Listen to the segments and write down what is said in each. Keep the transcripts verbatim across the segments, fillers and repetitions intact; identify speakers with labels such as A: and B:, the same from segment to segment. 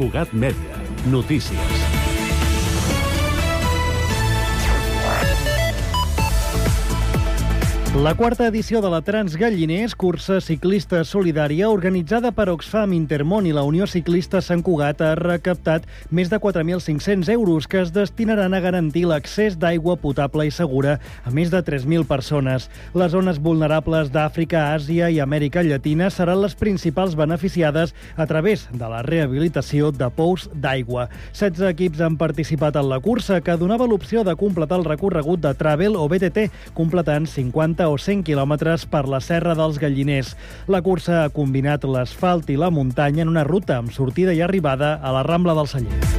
A: Cugat Mèdia. Notícies.
B: La quarta edició de la Transgalliners, cursa ciclista solidària organitzada per Oxfam, Intermón i la Unió Ciclista Sant Cugat, ha recaptat més de quatre mil cinc-cents euros que es destinaran a garantir l'accés d'aigua potable i segura a més de tres mil persones. Les zones vulnerables d'Àfrica, Àsia i Amèrica Llatina seran les principals beneficiades a través de la rehabilitació de pous d'aigua. setze equips han participat en la cursa, que donava l'opció de completar el recorregut de Travel o B T T, completant cinquanta o cent quilòmetres per la Serra dels Galliners. La cursa ha combinat l'asfalt i la muntanya en una ruta amb sortida i arribada a la Rambla del Celler.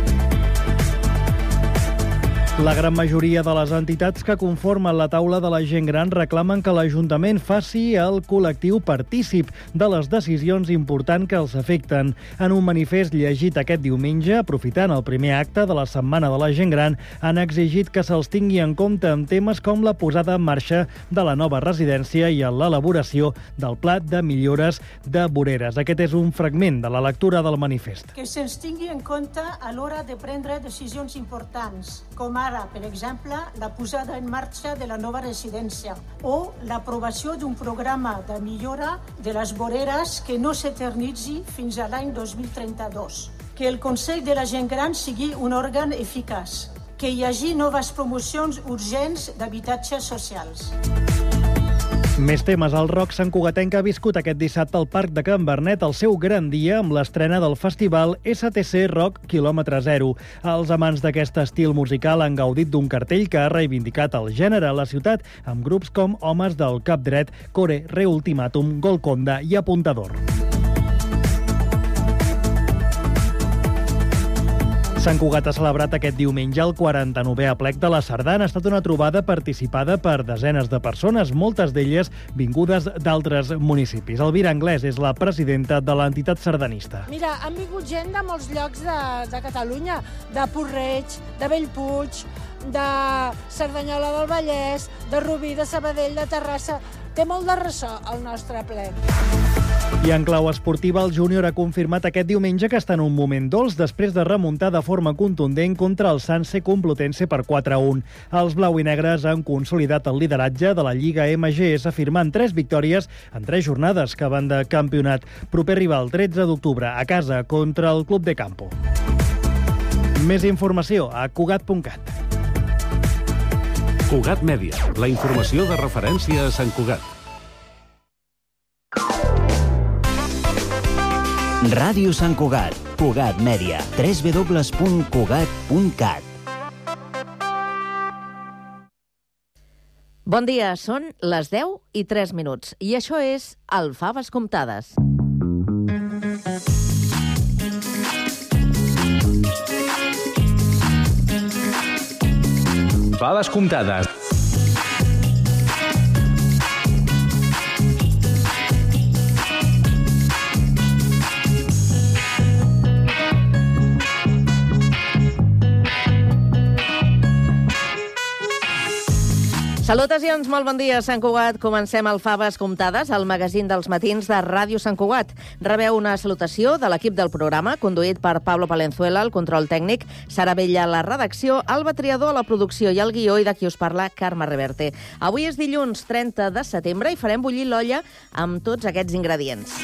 B: La gran majoria de les entitats que conformen la taula de la gent gran reclamen que l'Ajuntament faci el col·lectiu partícip de les decisions importants que els afecten. En un manifest llegit aquest diumenge, aprofitant el primer acte de la Setmana de la Gent Gran, han exigit que se'ls tingui en compte en temes com la posada en marxa de la nova residència i en l'elaboració del pla de millores de voreres. Aquest és un fragment de la lectura del manifest.
C: Que se'ns tingui en compte a l'hora de prendre decisions importants, com ara, per exemple, la posada en marxa de la nova residència o l'aprovació d'un programa de millora de les voreres que no s'eternitzi fins a l'any dos mil trenta-dos. Que el Consell de la Gent Gran sigui un òrgan eficaç. Que hi hagi noves promocions urgents d'habitatges socials.
B: Més temes. El rock santcugatenc ha viscut aquest dissabte al Parc de Can Bernet el seu gran dia amb l'estrena del festival S T C Rock Kilòmetre Zero. Els amants d'aquest estil musical han gaudit d'un cartell que ha reivindicat el gènere a la ciutat amb grups com Homes del Cap Dret, Core, Reultimatum, Golconda i Apuntador. Sant Cugat ha celebrat aquest diumenge el quaranta-novè aplec de la Sardana. Ha estat una trobada participada per desenes de persones, moltes d'elles vingudes d'altres municipis. Elvira Anglès és la presidenta de l'entitat sardanista.
D: Mira, han vingut gent de molts llocs de, de Catalunya, de Porreig, de Bellpuig, de Cerdanyola del Vallès, de Rubí, de Sabadell, de Terrassa. Té molt de ressò el nostre aplec.
B: I en clau esportiva, el júnior ha confirmat aquest diumenge que està en un moment dolç després de remuntar de forma contundent contra el Sanse Complutense per quatre a un. Els blau i negres han consolidat el lideratge de la Lliga M G S firmant tres victòries en tres jornades que van de campionat. Proper rival tretze d'octubre a casa contra el Club de Campo. Més informació a cugat punt cat.
A: Cugat Mèdia, la informació de referència a Sant Cugat.
E: Ràdio Sant Cugat, Cugat Mèdia, w w w punt cugat punt cat.
F: Bon dia, són les deu i tres minuts i això és el Faves Comptades.
G: Faves Comptades.
F: Salutacions, molt bon dia, Sant Cugat. Comencem el Faves Comptades, el magazín dels matins de Ràdio Sant Cugat. Rebeu una salutació de l'equip del programa, conduït per Pablo Palenzuela, el control tècnic, Sara Bella, la redacció, Alba Triador, la producció i el guió, i de qui us parla, Carme Reverte. Avui és dilluns trenta de setembre i farem bullir l'olla amb tots aquests ingredients.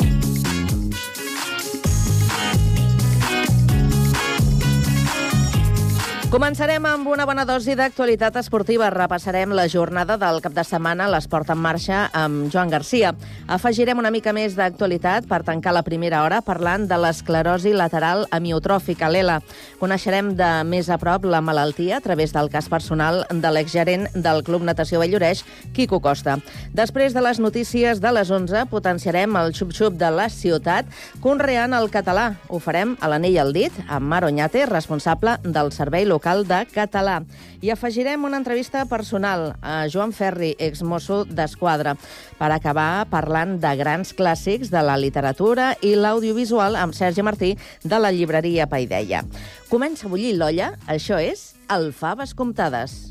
F: Començarem amb una bona dosi d'actualitat esportiva. Repassarem la jornada del cap de setmana a l'Esport en Marxa amb Joan Garcia. Afegirem una mica més d'actualitat per tancar la primera hora parlant de l'esclerosi lateral amiotròfica, l'E L A. Coneixerem de més a prop la malaltia a través del cas personal de l'exgerent del Club Natació Valloreix, Quico Costa. Després de les notícies de les onze, potenciarem el xup-xup de la ciutat conreant el català. Ho farem a l'Anell al dit amb Mar Oñate, responsable del servei local de català. I afegirem una entrevista personal a Joan Ferri, exmosso d'Esquadra, per acabar parlant de grans clàssics de la literatura i l'audiovisual amb Sergi Martí de la llibreria Paideia. Comença a bullir l'olla, això és el Faves Comptades.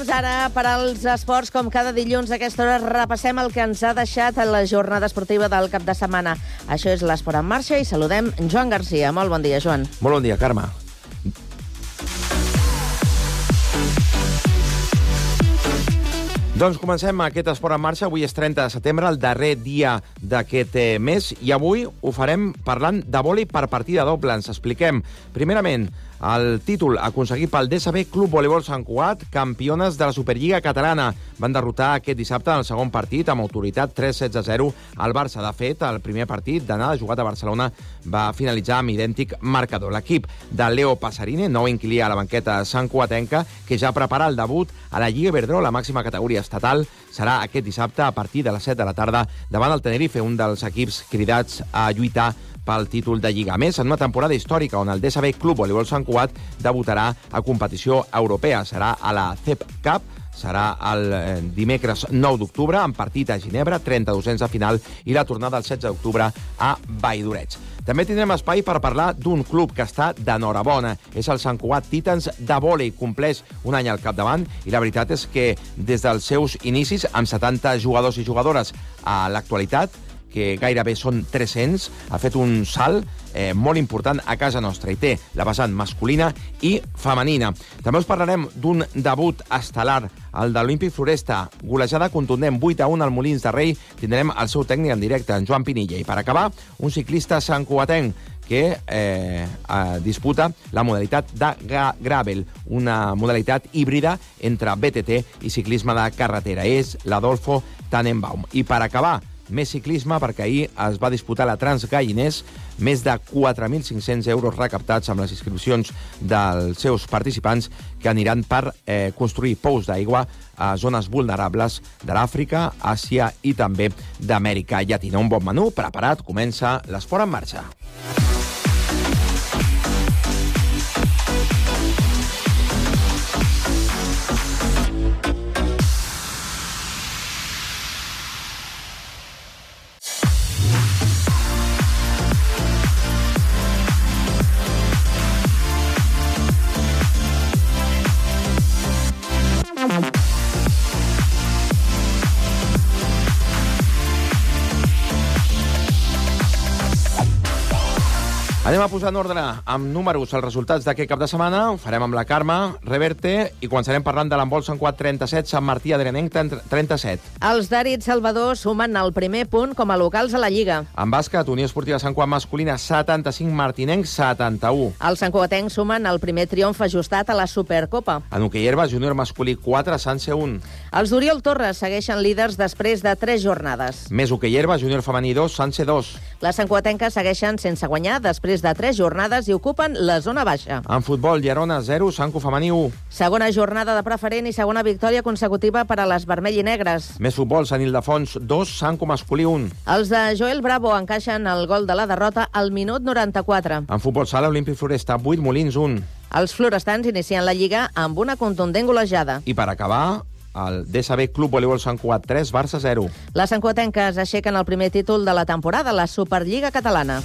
F: ara per als esports. Com cada dilluns a aquesta hora repassem el que ens ha deixat a la jornada esportiva del cap de setmana. Això és l'Esport en Marxa i saludem Joan Garcia. Molt bon dia, Joan.
G: Molt bon dia, Carme. Doncs comencem aquest Esport en Marxa. Avui és trenta de setembre, el darrer dia d'aquest mes, i avui ho farem parlant de vòlei per partida doble. Ens expliquem, primerament, el títol aconseguit pel D S B Club Voleibol Sant Cugat, campiones de la Superliga Catalana. Van derrotar aquest dissabte en el segon partit amb autoritat tres sets a zero al Barça. De fet, el primer partit d'anada jugat a Barcelona va finalitzar amb idèntic marcador. L'equip de Leo Passarini, nou inquilí a la banqueta santcugatenca, que ja prepara el debut a la Lliga Iberdrola, la màxima categoria estatal, serà aquest dissabte a partir de les set de la tarda davant el Tenerife, un dels equips cridats a lluitar pel títol de Lliga. A més, en una temporada històrica on el D S B Club Voleibol Sant Cugat debutarà a competició europea. Serà a la C E P Cup, serà el dimecres nou d'octubre, amb partit a Ginebra, trenta-dosens de final, i la tornada el setze d'octubre a Valldoreig. També tindrem espai per parlar d'un club que està d'enhorabona. És el Sant Cugat Titans de vòlei. Compleix un any al capdavant i la veritat és que des dels seus inicis, amb setanta jugadors i jugadores a l'actualitat, que gairebé són tres-cents, ha fet un salt eh, molt important a casa nostra i té la vessant masculina i femenina. També us parlarem d'un debut estel·lar, el de l'Olímpic Floresta, golejada contundent vuit a un al Molins de Rei. Tindrem el seu tècnic en directe, en Joan Pinilla. I per acabar, un ciclista santcugatenc que eh, eh, disputa la modalitat de gravel, una modalitat híbrida entre B T T i ciclisme de carretera. És l'Adolfo Tannenbaum. I per acabar, més ciclisme, perquè ahir es va disputar la Transgalliners, més de quatre mil cinc-cents euros recaptats amb les inscripcions dels seus participants, que aniran per eh, construir pous d'aigua a zones vulnerables de l'Àfrica, Àsia i també d'Amèrica Llatina. Un bon menú preparat, comença l'Esport en Marxa. Anem a posar en ordre amb números els resultats d'aquest cap de setmana. Ho farem amb la Carme Reverte i començarem parlant de l'handbol Sant Cugat trenta-set, Sant Martí Adrianenc trenta-set.
F: Els d'Arit Salvador sumen el primer punt com a locals a la Lliga.
G: En bàsquet, Unió Esportiva Sant Cugat masculina setanta-cinc, Martinenc setanta-u.
F: Els santcugatencs sumen el primer triomf ajustat a la Supercopa.
G: En hoquei herba, júnior masculí quatre, Sanse un.
F: Els d'Oriol Torres segueixen líders després de tres jornades.
G: Més hoquei herba, júnior femení dos, Sanse dos.
F: Les santcugatenques segueixen sense guanyar després de tres jornades i ocupen la zona baixa.
G: En futbol, Llerona zero, Sanco femení u.
F: Segona jornada de preferent i segona victòria consecutiva per a les vermell i negres.
G: Més futbol, Sant Ildefons dos, Sanco masculí un.
F: Els de Joel Bravo encaixen el gol de la derrota al minut noranta-quatre.
G: En futbol sala, Olímpic Floresta vuit, Molins un.
F: Els florestans inicien la Lliga amb una contundent golejada.
G: I per acabar, el D S B Club Voleibol Sant Cugat tres, Barça zero.
F: Les santcugatenques aixequen el primer títol de la temporada, la Superliga Catalana.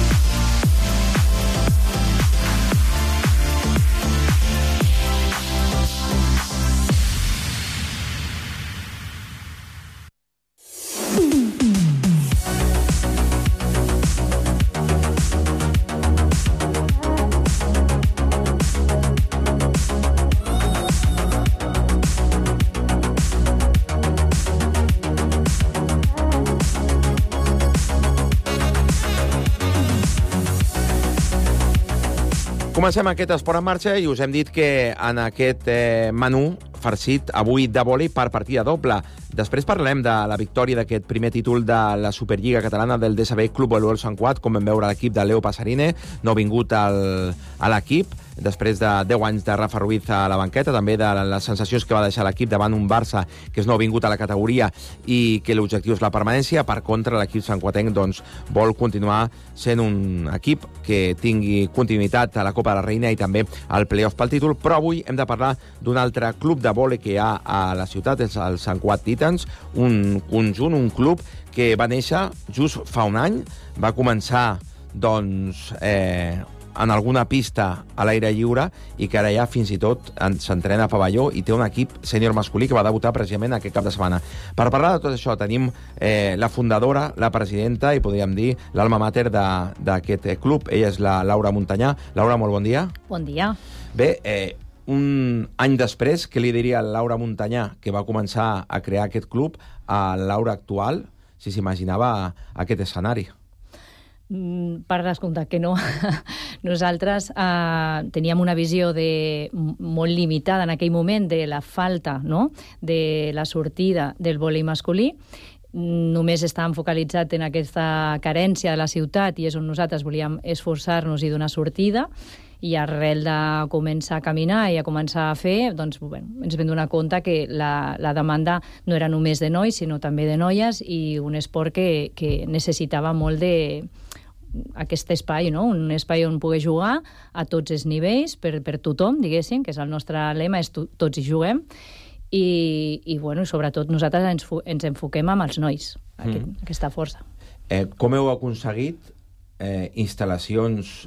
G: Comencem aquest Esport en Marxa i us hem dit que en aquest eh, menú farcit avui de vòlei per partida doble. Després parlarem de la victòria d'aquest primer títol de la Superliga Catalana del D S B Club Voleibol Sant Cugat, com vam veure l'equip de Leo Passarini, no vingut al, a l'equip, després de deu anys de Rafa Ruiz a la banqueta, també de les sensacions que va deixar l'equip davant un Barça que és nou vingut a la categoria i que l'objectiu és la permanència. Per contra, l'equip santcugatenc doncs, vol continuar sent un equip que tingui continuïtat a la Copa de la Reina i també al play-off pel títol, però avui hem de parlar d'un altre club de vòlei que hi ha a la ciutat, és el Sant Cugat Titans, un conjunt, un club que va néixer just fa un any, va començar doncs, eh, en alguna pista a l'aire lliure i que ara ja fins i tot s'entrena a pavelló i té un equip sènior masculí que va debutar precisament aquest cap de setmana. Per parlar de tot això tenim eh, la fundadora, la presidenta i podríem dir l'alma mater d'aquest club. Ella és la Laura Montanyà. Laura, molt bon dia.
H: Bon dia.
G: Bé, eh, un any després, què li diria Laura Montanyà, que va començar a crear aquest club, a Laura actual, si s'imaginava aquest escenari?
H: Per descomptat que no. Nosaltres eh, teníem una visió de, molt limitada en aquell moment de la falta, no?, de la sortida del vòlei masculí. Només estàvem focalitzats en aquesta carència de la ciutat i és on nosaltres volíem esforçar-nos i donar sortida. I arrel de començar a caminar i a començar a fer, doncs, bueno, ens vam donar compte que la, la demanda no era només de nois, sinó també de noies, i un esport que, que necessitava molt de aquest espai, no? Un espai on poder jugar a tots els nivells, per, per tothom, diguéssim, que és el nostre lema, és to, tots hi juguem, i, i bueno, sobretot nosaltres ens, ens enfoquem amb els nois, aquest, mm. aquesta força.
G: Eh, com heu aconseguit eh, instal·lacions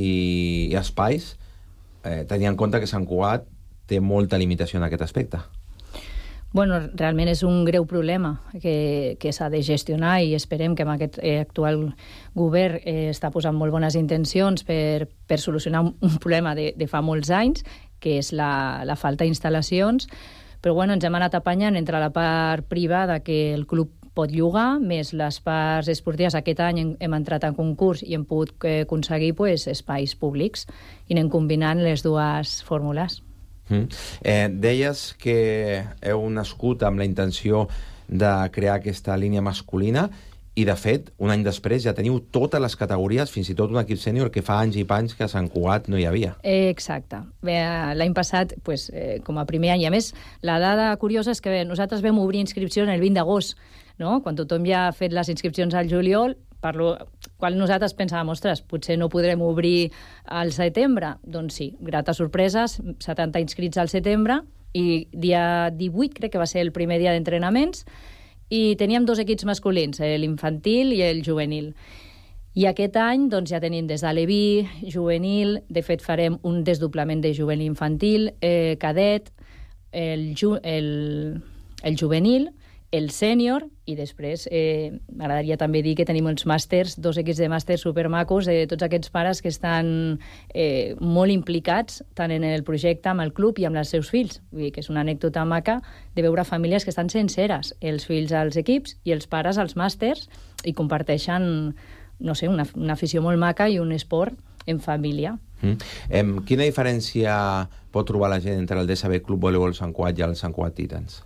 G: i espais, eh, tenint en compte que Sant Cugat té molta limitació en aquest aspecte?
H: Bueno, realment és un greu problema que, que s'ha de gestionar i esperem que amb aquest eh, actual govern eh, està posant molt bones intencions per, per solucionar un, un problema de, de fa molts anys, que és la, la falta d'instal·lacions, però bueno, ens hem anat apanyant entre la part privada que el club pot llogar, més les parts esportives. Aquest any hem, hem entrat en concurs i hem pogut eh, aconseguir pues, espais públics i anem combinant les dues fórmules.
G: Mm. Eh, deies que heu nascut amb la intenció de crear aquesta línia masculina i, de fet, un any després ja teniu totes les categories, fins i tot un equip sènior que fa anys i panys que a Sant Cugat no hi havia.
H: Eh, exacte. L'any passat, pues, eh, com a primer any, i a més, la dada curiosa és que bé, nosaltres vam obrir inscripcions el vint d'agost, no? Quan tothom ja ha fet les inscripcions al juliol, parlo, quan nosaltres pensàvem, ostres, potser no podrem obrir al setembre. Doncs sí, grata sorpreses, setanta inscrits al setembre, i dia divuit crec que va ser el primer dia d'entrenaments, i teníem dos equips masculins, l'infantil i el juvenil. I aquest any doncs, ja tenim des de l'E-B I, juvenil, de fet farem un desdoblament de juvenil infantil, eh, cadet, el, ju el, el juvenil, el sènior, i després eh, m'agradaria també dir que tenim uns màsters, dos equips de màsters supermacos de tots aquests pares que estan eh, molt implicats tant en el projecte, amb el club i amb els seus fills. Vull dir que és una anècdota maca de veure famílies que estan senceres, els fills als equips i els pares als màsters, i comparteixen, no sé, una, una afició molt maca i un esport en família.
G: Mm. Eh, quina diferència pot trobar la gent entre el D S B Club Voleibol Sant Cugat i el Sant Cugat Titans?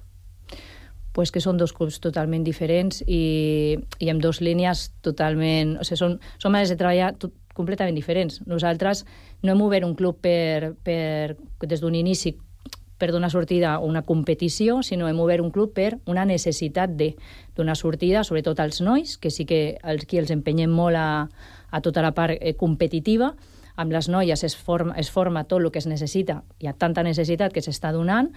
H: Pues que són dos clubs totalment diferents i, i amb dues línies totalment... O sigui, són, són maneres de treballar tot, completament diferents. Nosaltres no hem obert un club per, per, des d'un inici per donar sortida a una competició, sinó hem obert un club per una necessitat de donar sortida, sobretot als nois, que sí que els qui els empenyem molt a, a tota la part eh, competitiva. Amb les noies es forma, es forma tot el que es necessita. Hi ha tanta necessitat que s'està donant,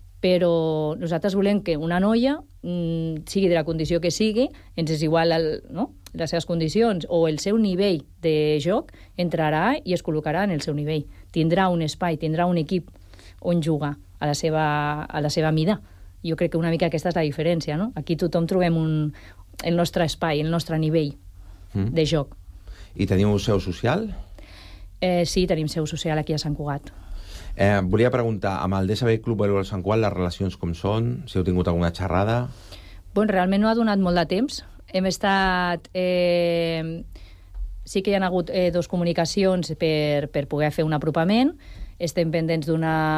H: però nosaltres volem que una noia, mmm, sigui de la condició que sigui, ens és igual el, no? les seves condicions o el seu nivell de joc, entrarà i es col·locarà en el seu nivell. Tindrà un espai, tindrà un equip on jugar a la seva, a la seva mida. Jo crec que una mica aquesta és la diferència, no? Aquí tothom trobem un, el nostre espai, el nostre nivell mm. de joc.
G: I teniu seu social?
H: Eh, sí, tenim seu social aquí a Sant Cugat.
G: Eh, volia preguntar, amb el D S B Club Voleibol Sant Cugat, les relacions com són? Si heu tingut alguna xerrada?
H: Bon, realment no ha donat molt de temps. Hem estat... Eh, sí que hi ha hagut eh, dos comunicacions per, per poder fer un apropament. Estem pendents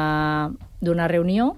H: d'una reunió,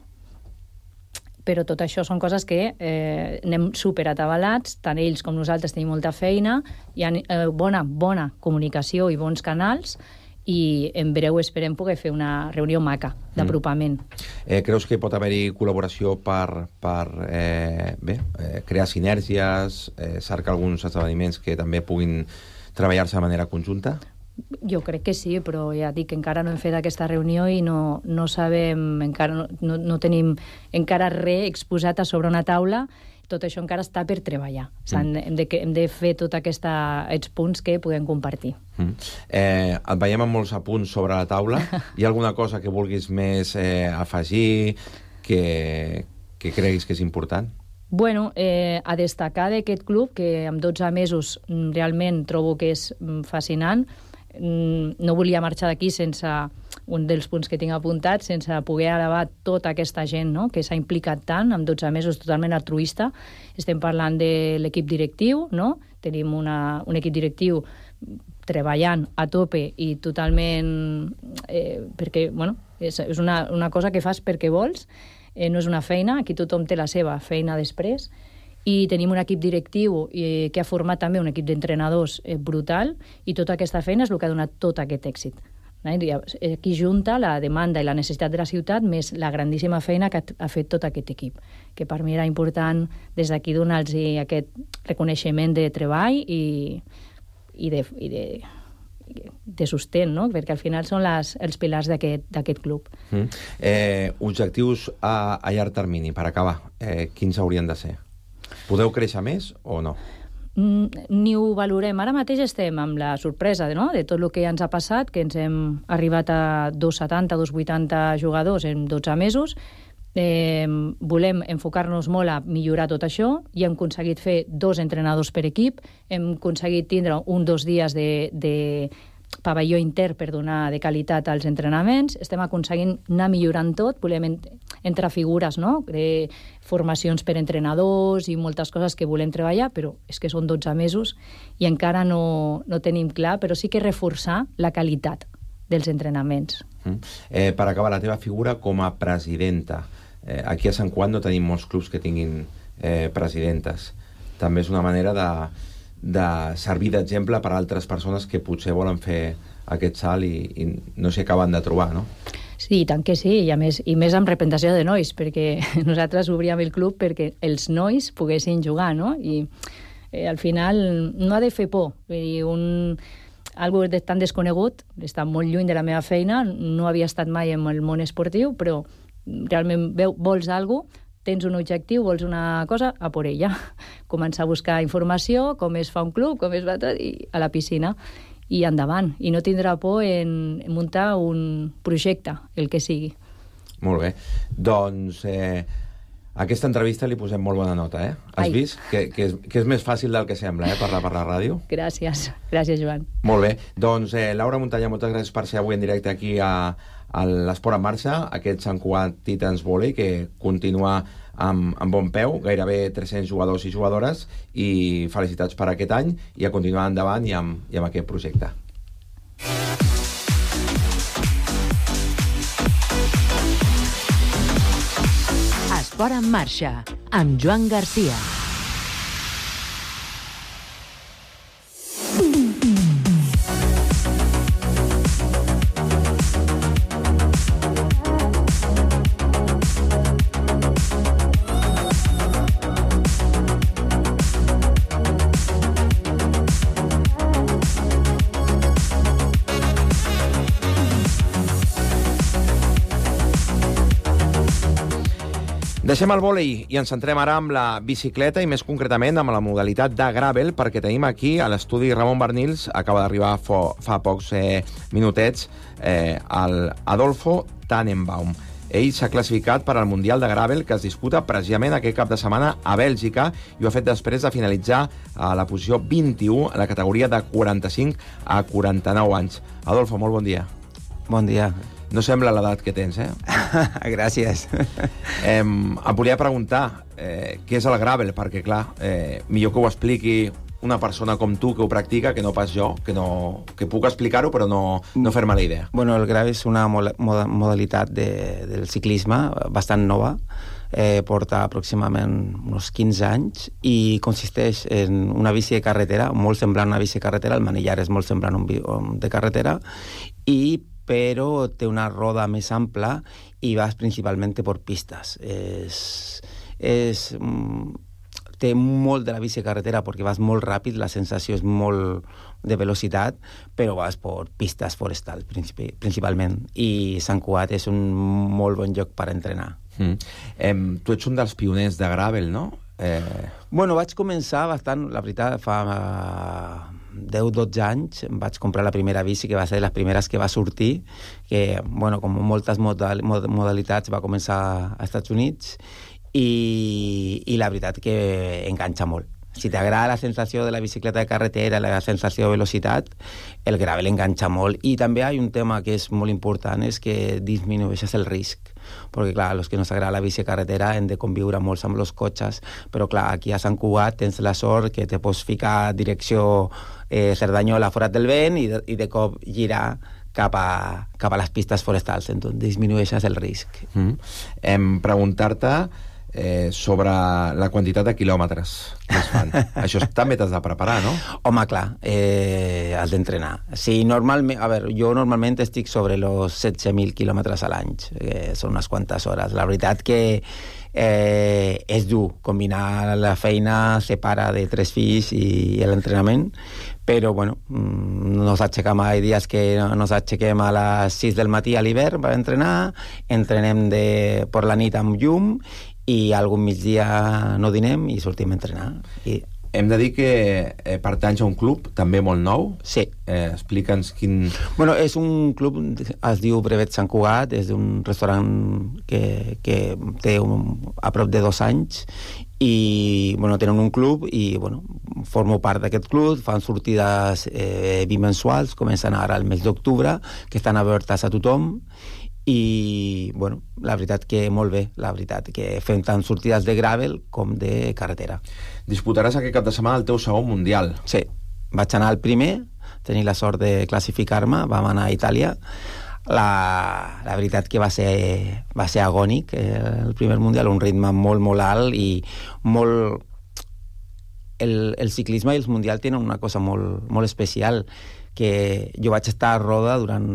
H: però tot això són coses que eh, anem superatabalats, tant ells com nosaltres tenim molta feina, hi ha eh, bona, bona comunicació i bons canals, i en breu esperem poder fer una reunió maca d'apropament.
G: Mm. Eh, creus que pot haver-hi col·laboració per, per eh, bé, eh, crear sinergies, eh, cercar alguns esdeveniments que també puguin treballar-se de manera conjunta?
H: Jo crec que sí, però ja dic que encara no hem fet aquesta reunió i no, no sabem, encara no, no, no tenim encara res exposat a sobre una taula tot això encara està per treballar. Mm. Hem, de, hem de fer tots aquests punts que podem compartir.
G: Mm. Eh, et veiem amb molts apunts sobre la taula. Hi ha alguna cosa que vulguis més eh, afegir, que, que creguis que és important?
H: Bueno, eh, a destacar d'aquest club, que amb dotze mesos realment trobo que és fascinant. No volia marxar d'aquí sense un dels punts que tinc apuntat, sense poder elevar tota aquesta gent, no?, que s'ha implicat tant, amb dotze mesos totalment altruista. Estem parlant de l'equip directiu, no? Tenim una, un equip directiu treballant a tope i totalment... Eh, perquè, bueno, és, és una, una cosa que fas perquè vols, eh, no és una feina, aquí tothom té la seva feina després, i tenim un equip directiu eh, que ha format també un equip d'entrenadors eh, brutal, i tota aquesta feina és el que ha donat tot aquest èxit. Aquí junta la demanda i la necessitat de la ciutat més la grandíssima feina que ha fet tot aquest equip, que per mi era important des d'aquí donar-los aquest reconeixement de treball i, i, de, i de, de sostén, no? Perquè al final són les, els pilars d'aquest club.
G: Mm. Eh, objectius a, a llarg termini, per acabar, eh, quins haurien de ser? Podeu créixer més o no?
H: Ni ho valorem. Ara mateix estem amb la sorpresa, no?, de tot el que ens ha passat, que ens hem arribat a dos cents i setanta, dos cents i vuitanta jugadors en dotze mesos. Eh, volem enfocar-nos molt a millorar tot això i hem aconseguit fer dos entrenadors per equip, hem aconseguit tindre un dos dies de, de pavelló intern per donar de qualitat als entrenaments, estem aconseguint anar millorant tot, volem ent entre figures, no?, de formacions per entrenadors i moltes coses que volem treballar, però és que són dotze mesos i encara no, no tenim clar, però sí que reforçar la qualitat dels entrenaments.
G: Mm. Eh, per acabar, la teva figura com a presidenta. Eh, aquí a Sant Cugat no tenim molts clubs que tinguin eh, presidentes. També és una manera de de servir d'exemple per a altres persones que potser volen fer aquest salt i, i no s'hi acaben de trobar, no?
H: Sí, tant que sí, i a més, i més amb representació de nois, perquè nosaltres obríem el club perquè els nois poguessin jugar, no? I eh, al final no ha de fer por. Vull dir, un... algo de tan desconegut, està molt lluny de la meva feina, no havia estat mai en el món esportiu, però realment veu, vols alguna cosa, tens un objectiu, vols una cosa, a por ella. Començar a buscar informació, com es fa un club, com es va tot, i a la piscina, i endavant. I no tindrà por en, en muntar un projecte, el que sigui.
G: Molt bé. Doncs eh, a aquesta entrevista li posem molt bona nota, eh? Has
H: Ai.
G: vist? Que, que, és, que és més fàcil del que sembla, eh? Parlar per la ràdio.
H: Gràcies. Gràcies, Joan.
G: Molt bé. Doncs, eh, Laura Muntanya, moltes gràcies per ser avui en directe aquí a a l'Esport en Marxa, aquest Sant Cugat Titans Volley, que continua amb, amb bon peu, gairebé tres-cents jugadors i jugadores, i felicitats per aquest any, i a continuar endavant i amb, i amb aquest projecte.
I: Esport en Marxa, amb Joan Garcia.
G: Deixem el vòlei i ens centrem ara amb la bicicleta i més concretament amb la modalitat de gravel, perquè tenim aquí a l'estudi Ramon Bernils, acaba d'arribar fa pocs eh, minutets, eh, el Adolfo Tannenbaum. Ell s'ha classificat per al Mundial de Gravel que es disputa precisament aquest cap de setmana a Bèlgica i ho ha fet després de finalitzar a la posició vint-i-u a la categoria de quaranta-cinc a quaranta-nou anys. Adolfo, molt bon dia.
J: Bon dia.
G: No sembla l'edat que tens, eh?
J: Gràcies.
G: Eh, em volia preguntar eh, què és el gravel, perquè, clar, eh, millor que ho expliqui una persona com tu que ho practica que no pas jo, que, no, que puc explicar-ho però no, no fer-me la idea.
J: Bueno, el gravel és una modalitat de, del ciclisme bastant nova, eh, porta aproximadament uns quinze anys i consisteix en una bici de carretera, molt semblant a una bici de carretera, el manillar és molt semblant a un de carretera, i però té una roda més ampla i vas principalment per pistes. És, és, té molt de la bici de carretera perquè vas molt ràpid, la sensació és molt de velocitat, però vas per pistes forestals principalment. I Sant Cugat és un molt bon lloc per entrenar.
G: Mm. Eh, tu ets un dels pioners de gravel, no? Eh...
J: Bueno, vaig començar bastant, la veritat, fa deu dotze anys vaig comprar la primera bici, que va ser de les primeres que va sortir, que, bueno, com moltes modal modalitats, va començar als Estats Units, i, i la veritat que enganxa molt. Si t'agrada la sensació de la bicicleta de carretera, la sensació de velocitat, el gravel enganxa molt. I també hi ha un tema que és molt important, és que disminueixes el risc. Perquè, clar, els que no s'agrada la bici de carretera hem de conviure molts amb els cotxes, però, clar, aquí a Sant Cugat tens la sort que te pots ficar direcció eh, Cerdanyola forat del vent i de, i de cop girar cap a, cap a les pistes forestals. Entonces, disminueixes el risc.
G: Mm. Em preguntar-te Eh, sobre la quantitat de quilòmetres que es fan. Això també t'has de preparar, no?
J: Home, clar, eh, has d'entrenar. Sí, normalment, a veure, jo normalment estic sobre els setze mil quilòmetres a l'any, eh, són unes quantes hores. La veritat que eh, és dur combinar la feina, separa de tres fills i l'entrenament, però, bueno, nos aixequem, hi dies que nos aixequem a les sis del matí a l'hivern per entrenar, entrenem de, per la nit amb llum, i algun migdia no dinem i sortim a entrenar. I...
G: Hem de dir que eh, pertanys a un club també molt nou.
J: Sí.
G: Eh, Explica'ns quin...
J: Bueno, és un club, es diu Brevet Sant Cugat, és un restaurant que, que té un, a prop de dos anys, i, bueno, tenen un club i, bueno, formo part d'aquest club, fan sortides eh, bimensuals, comencen ara el mes d'octubre, que estan obertes a tothom, i, bueno, la veritat que molt bé, la veritat que fem tant sortides de gravel com de carretera.
G: Disputaràs aquest cap de setmana el teu segon mundial.
J: Sí, vaig anar al primer, tenir la sort de classificar-me, vam anar a Itàlia. La, la veritat que va ser, va ser agònic, eh, el primer mundial, un ritme molt, molt alt i molt... El, el ciclisme i els mundials tenen una cosa molt, molt especial, que jo vaig estar a roda durant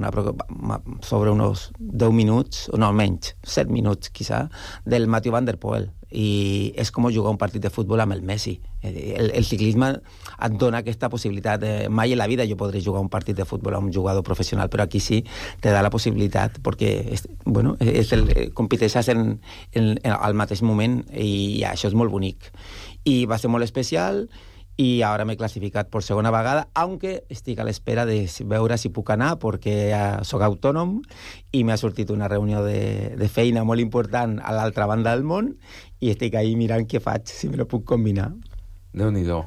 J: sobre uns deu minuts, o no, menys, set minuts, quizà, del Mathieu Van Der Poel. I és com jugar un partit de futbol amb el Messi. El, el ciclisme et dona aquesta possibilitat. De, mai en la vida jo podré jugar un partit de futbol amb un jugador professional, però aquí sí te da la possibilitat, perquè és, bueno, és el, competeixes en, en, en, al mateix moment, i això és molt bonic. I va ser molt especial, i ara m'he classificat per segona vegada, aunque estic a l'espera de veure si puc anar, perquè soc autònom i m'ha sortit una reunió de, de feina molt important a l'altra banda del món i estic ahí mirant què faig, si me lo puc combinar.
G: Déu-n'hi-do.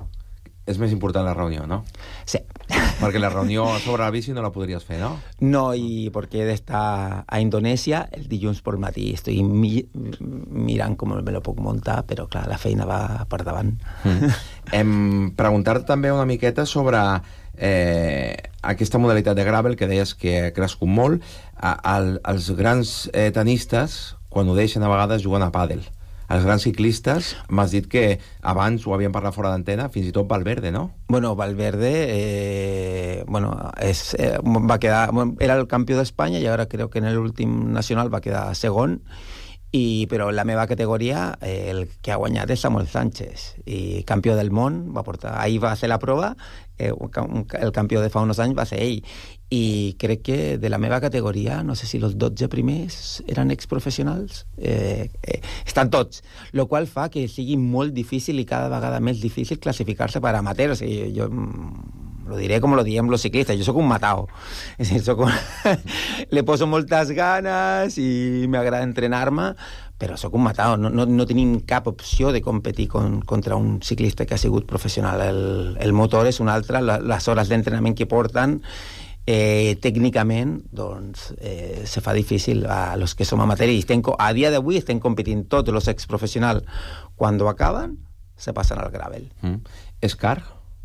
G: És més important la reunió, no?
J: Sí.
G: Perquè la reunió sobre la bici no la podries fer, ¿no?
J: No, y porque he d'estar a Indonesia el dilluns por matí. Estoy mi mirant com me lo puc muntar, però, clar, la feina va per davant.
G: Mm. Em preguntar-te també una miqueta sobre eh, aquesta modalitat de gravel que deies que ha crescut molt. A, al, els grans eh, tenistes, quan ho deixen, a vegades juguen a pàdel. Els grans ciclistes, m'has dit que abans ho havien parlat fora d'antena, fins i tot Valverde, no?
J: Bueno, Valverde eh, bueno, es, eh, va quedar, era el campió d'Espanya i ara crec que en l'últim nacional va quedar segon, i, però en la meva categoria eh, el que ha guanyat és Samuel Sánchez, i campió del món, va portar, ahir va ser la prova, eh, el campió de fa uns anys va ser ell, i crec que de la meva categoria, no sé si els dotze primers eren exprofessionals, eh, eh, estan tots, el qual fa que sigui molt difícil i cada vegada més difícil classificar-se per amateurs. I jo lo diré com lo diem los ciclistes, jo sóc un matao, és a dir, soc un... le poso moltes ganes i m'agrada entrenar-me, però sóc un matao, no, no, no tenim cap opció de competir con, contra un ciclista que ha sigut professional. El, el motor és una altra, les hores d'entrenament que porten, eh, tècnicament, doncs, eh, se fa difícil a los que som amateurs. I estem, a dia d'avui estem competint tots els exprofessionals. Quan ho acaben, se passen al gravel.
G: Mm. És car?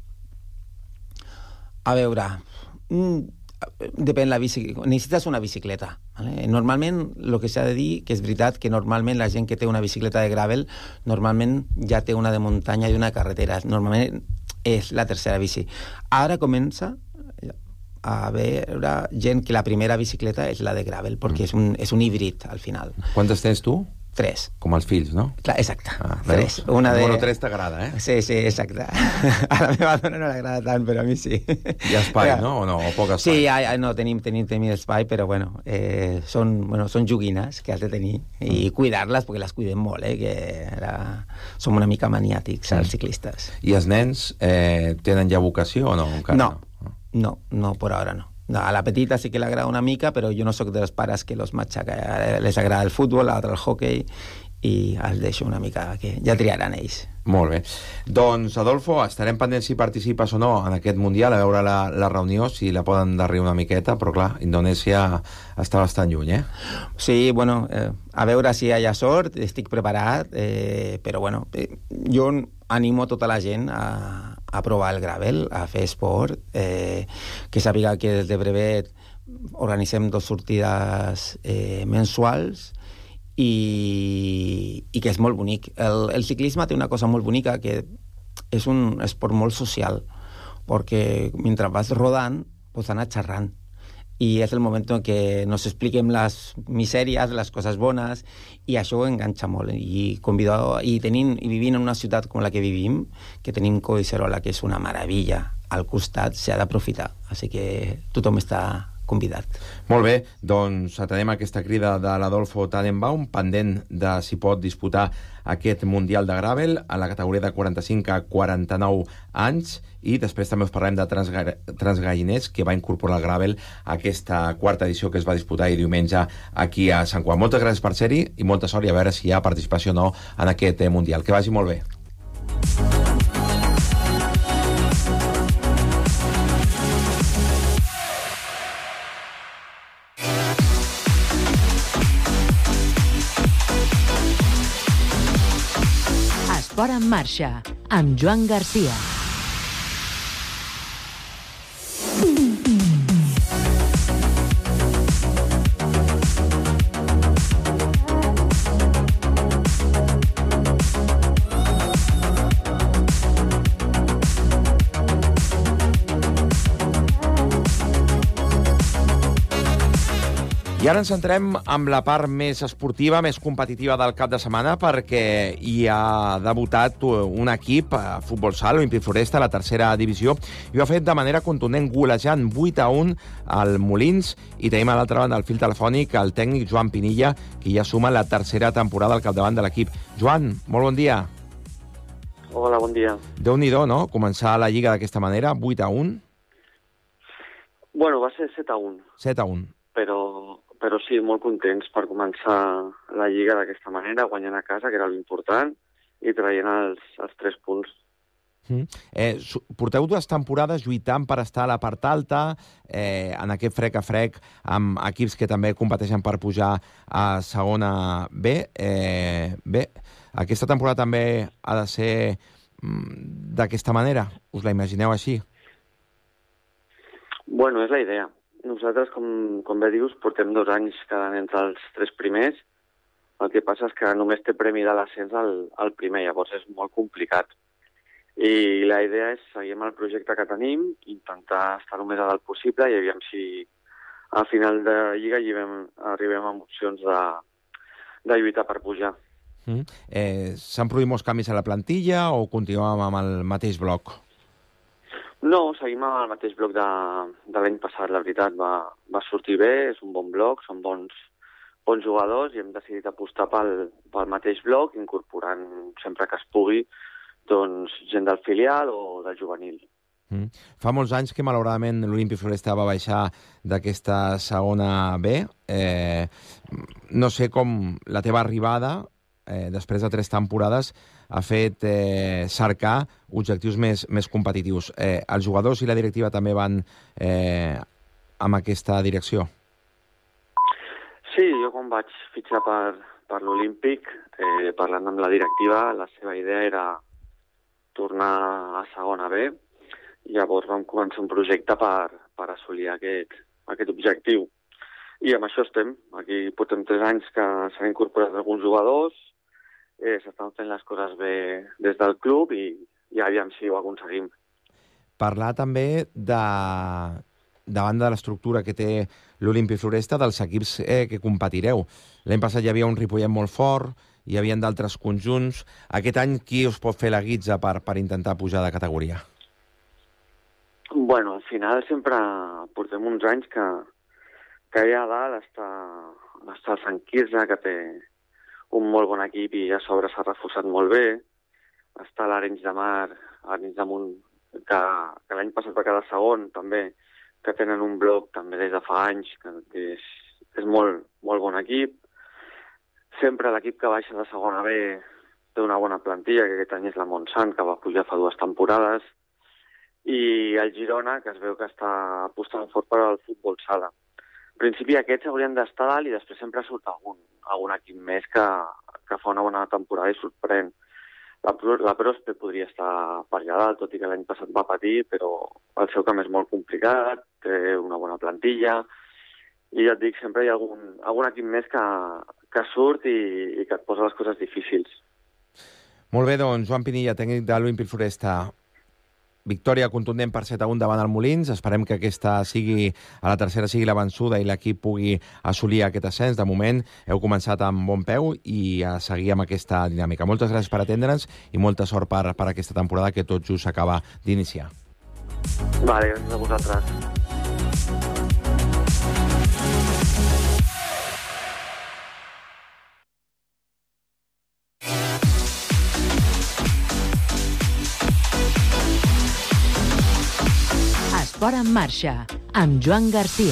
J: A veure, depèn la bici, necessites una bicicleta, ¿vale? Normalment, el que s'ha de dir, que és veritat que normalment la gent que té una bicicleta de gravel normalment ja té una de muntanya i una de carretera, normalment és la tercera bici. Ara comença a veure gent que la primera bicicleta és la de gravel, perquè és un, és un híbrid al final.
G: Quantes tens tu?
J: Tres.
G: Com els fills, no?
J: Clar, exacte.
G: Ah,
J: tres.
G: Una
J: de...
G: Número tres t'agrada, eh?
J: Sí, sí, exacte. A la meva dona no l'agrada tant, però a mi sí.
G: Hi ha espai, no? O no? O poc espai?
J: Sí, ha, no, tenim, tenim, tenim espai, però bueno, eh, són, bueno, són joguines que has de tenir i mm. cuidar-les, perquè les cuidem molt, eh? Que ara som una mica maniàtics, els ciclistes.
G: I els nens eh, tenen ja vocació o no? Encara
J: no, no, no, no, per ara no. No, a la petita sí que l'agrada una mica, però jo no sóc dels pares que los matxaca. Les agrada el futbol, l'altre el hockey, i els deixo una mica, que ja triaran ells.
G: Molt bé. Doncs, Adolfo, estarem pendents si participes o no en aquest Mundial, a veure la, la reunió, si la poden darrir una miqueta, però clar, Indonèsia està bastant lluny, eh?
J: Sí, bueno, eh, a veure si hi ha sort, estic preparat, eh, però bueno, eh, jo animo tota la gent a, a provar el gravel, a fer esport, eh, que sàpiga que des de Brevet organitzem dos sortides eh, mensuals, i, i que és molt bonic. El, el ciclisme té una cosa molt bonica, que és un esport molt social, perquè mentre vas rodant pots anar xerrant, i és el moment en què nos expliquem les misèries, les coses bones, i això enganxa molt. I, convido, i, tenint, i vivint en una ciutat com la que vivim, que tenim Collserola, que és una meravella, al costat s'ha d'aprofitar, així que tothom està convidat.
G: Molt bé, doncs atenem aquesta crida de l'Adolfo Tannenbaum, pendent de si pot disputar aquest Mundial de Gravel a la categoria de quaranta-cinc a quaranta-nou anys, i després també us parlem de Transga Transgalliners, que va incorporar el Gravel a aquesta quarta edició que es va disputar i diumenge aquí a Sant Juan. Moltes gràcies per ser-hi i molta sort, i a veure si hi ha participació o no en aquest Mundial. Que vagi molt bé.
I: Esport en marxa, amb Joan Garcia.
G: I ara ens centrem amb la part més esportiva, més competitiva del cap de setmana, perquè hi ha debutat un equip a futbol sala, Olímpic Floresta, a la tercera divisió, i ho ha fet de manera contundent, golejant vuit a un al Molins, i tenim a l'altra banda del fil telefònic el tècnic Joan Pinilla, que ja suma la tercera temporada al capdavant de l'equip. Joan, molt bon dia.
K: Hola, bon dia.
G: Déu-n'hi-do, no?, començar la Lliga d'aquesta manera, vuit a un.
K: Bueno, va ser set a un.
G: set a un.
K: Però... però sí, molt contents per començar la Lliga d'aquesta manera, guanyant a casa, que era l'important, i traient els, els tres punts.
G: Mm. Eh, porteu dues temporades lluitant per estar a la part alta, eh, en aquest frec a frec, amb equips que també competeixen per pujar a segona B. Eh, bé, aquesta temporada també ha de ser mm, d'aquesta manera? Us la imagineu així?
K: Bueno, és la idea. Nosaltres, com, com bé dius, portem dos anys quedant entre els tres primers. El que passa és que només té premi de l'ascens al, al primer, llavors és molt complicat. I la idea és seguir amb el projecte que tenim, intentar estar el més a dalt possible, i aviam si a final de Lliga arribem, arribem amb opcions de, de lluitar per pujar.
G: Mm. Eh, S'han produït molts canvis a la plantilla o continuem amb el mateix bloc?
K: No, seguim amb el mateix bloc de, de l'any passat, la veritat. Va, va sortir bé, és un bon bloc, són bons, bons jugadors, i hem decidit apostar pel, pel mateix bloc, incorporant sempre que es pugui doncs, gent del filial o del juvenil.
G: Mm. Fa molts anys que malauradament l'Olímpic Floresta va baixar d'aquesta segona B. Eh, no sé com la teva arribada, eh, després de tres temporades, ha fet eh, cercar objectius més, més competitius. Eh, els jugadors i la directiva també van eh, amb aquesta direcció?
K: Sí, jo quan vaig fitxar per, per l'Olímpic, eh, parlant amb la directiva, la seva idea era tornar a segona B. Llavors vam començar un projecte per, per assolir aquest, aquest objectiu. I amb això estem. Aquí portem tres anys que s'han incorporat alguns jugadors, Eh, s'estan fent les coses bé des del club, i, i aviam si ho aconseguim.
G: Parlar també de, davant de l'estructura que té l'Olímpic Floresta, dels equips eh, que competireu. L'any passat hi havia un Ripollet molt fort, hi havia d'altres conjunts. Aquest any, qui us pot fer la guitza per, per intentar pujar de categoria?
K: Bueno, al final sempre portem uns anys que, que allà a dalt està, està el Sant Quirze, que té un molt bon equip i a sobre s'ha reforçat molt bé. Està l'Arenys de Mar, l'Arenys de Munt, que, que l'any passat va quedar segon, també, que tenen un bloc també des de fa anys, que, que és, és molt, molt bon equip. Sempre l'equip que baixa de segona B té una bona plantilla, que aquest any és la Montsant, que va pujar fa dues temporades, i el Girona, que es veu que està apostant fort per al futbol sala. En principi aquests haurien d'estar dalt i després sempre surt algun, algun equip més que, que fa una bona temporada i sorprèn. La, la Prospe podria estar per allà dalt, tot i que l'any passat va patir, però el seu camp és molt complicat, té una bona plantilla, i ja et dic, sempre hi ha algun, algun equip més que, que surt i, i que et posa les coses difícils.
G: Molt bé, doncs, Joan Pinilla, tècnic de l'Olímpic Floresta. Victòria contundent per set a un davant el Molins. Esperem que aquesta sigui, a la tercera sigui la vençuda i l'equip pugui assolir aquest ascens. De moment heu començat amb bon peu i a seguir amb aquesta dinàmica. Moltes gràcies per atendre'ns i molta sort per, per aquesta temporada que tot just s'acaba d'iniciar.
K: Vale, gràcies a vosaltres.
I: Esport en marxa, amb Joan Garcia.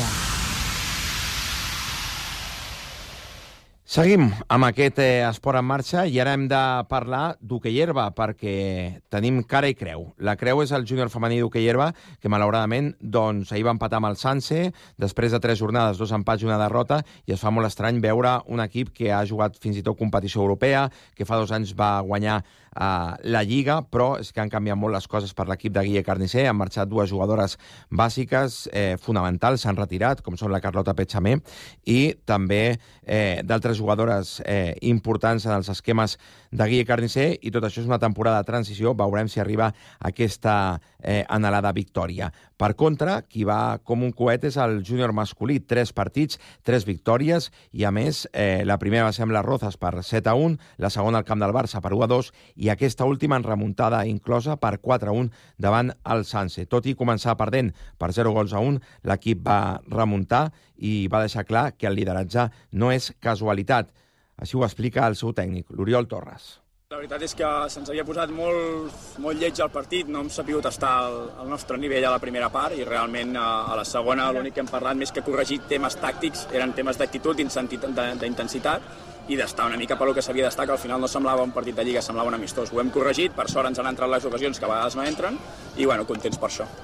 G: Seguim amb aquest eh, Esport en marxa i ara hem de parlar d'hoquei herba perquè tenim cara i creu. La creu és el júnior femení d'hoquei herba que malauradament doncs, ahir va empatar amb el Sanse, després de tres jornades, dos empats i una derrota, i es fa molt estrany veure un equip que ha jugat fins i tot competició europea, que fa dos anys va guanyar Uh, la Lliga, però és que han canviat molt les coses per l'equip de Guille Carnicer. Han marxat dues jugadores bàsiques, eh, fonamentals, s'han retirat, com són la Carlota Petxamé, i també eh, d'altres jugadores eh, importants en els esquemes de Guille Carnicer, i tot això és una temporada de transició. Veurem si arriba aquesta eh, anhelada victòria. Per contra, qui va com un coet és el júnior masculí. Tres partits, tres victòries, i a més, eh, la primera va ser amb les Rozas per set a un, la segona al camp del Barça per u a dos, i aquesta última en remuntada inclosa per quatre a un davant el Sanse. Tot i començar perdent per zero gols a un, l'equip va remuntar i va deixar clar que el lideratge no és casualitat. Així ho explica el seu tècnic, l'Oriol Torres.
L: La veritat és que se'ns havia posat molt, molt lleig al partit, no hem sabut estar al, al nostre nivell a la primera part i realment a, a la segona l'únic que hem parlat, més que corregir temes tàctics, eren temes d'actitud, d'intensitat i d'estar una mica per lo que s'havia d'estar, que al final no semblava un partit de Lliga, semblava un amistós. Ho hem corregit, per sort ens han entrat les ocasions que a vegades no entren i bueno, contents per això.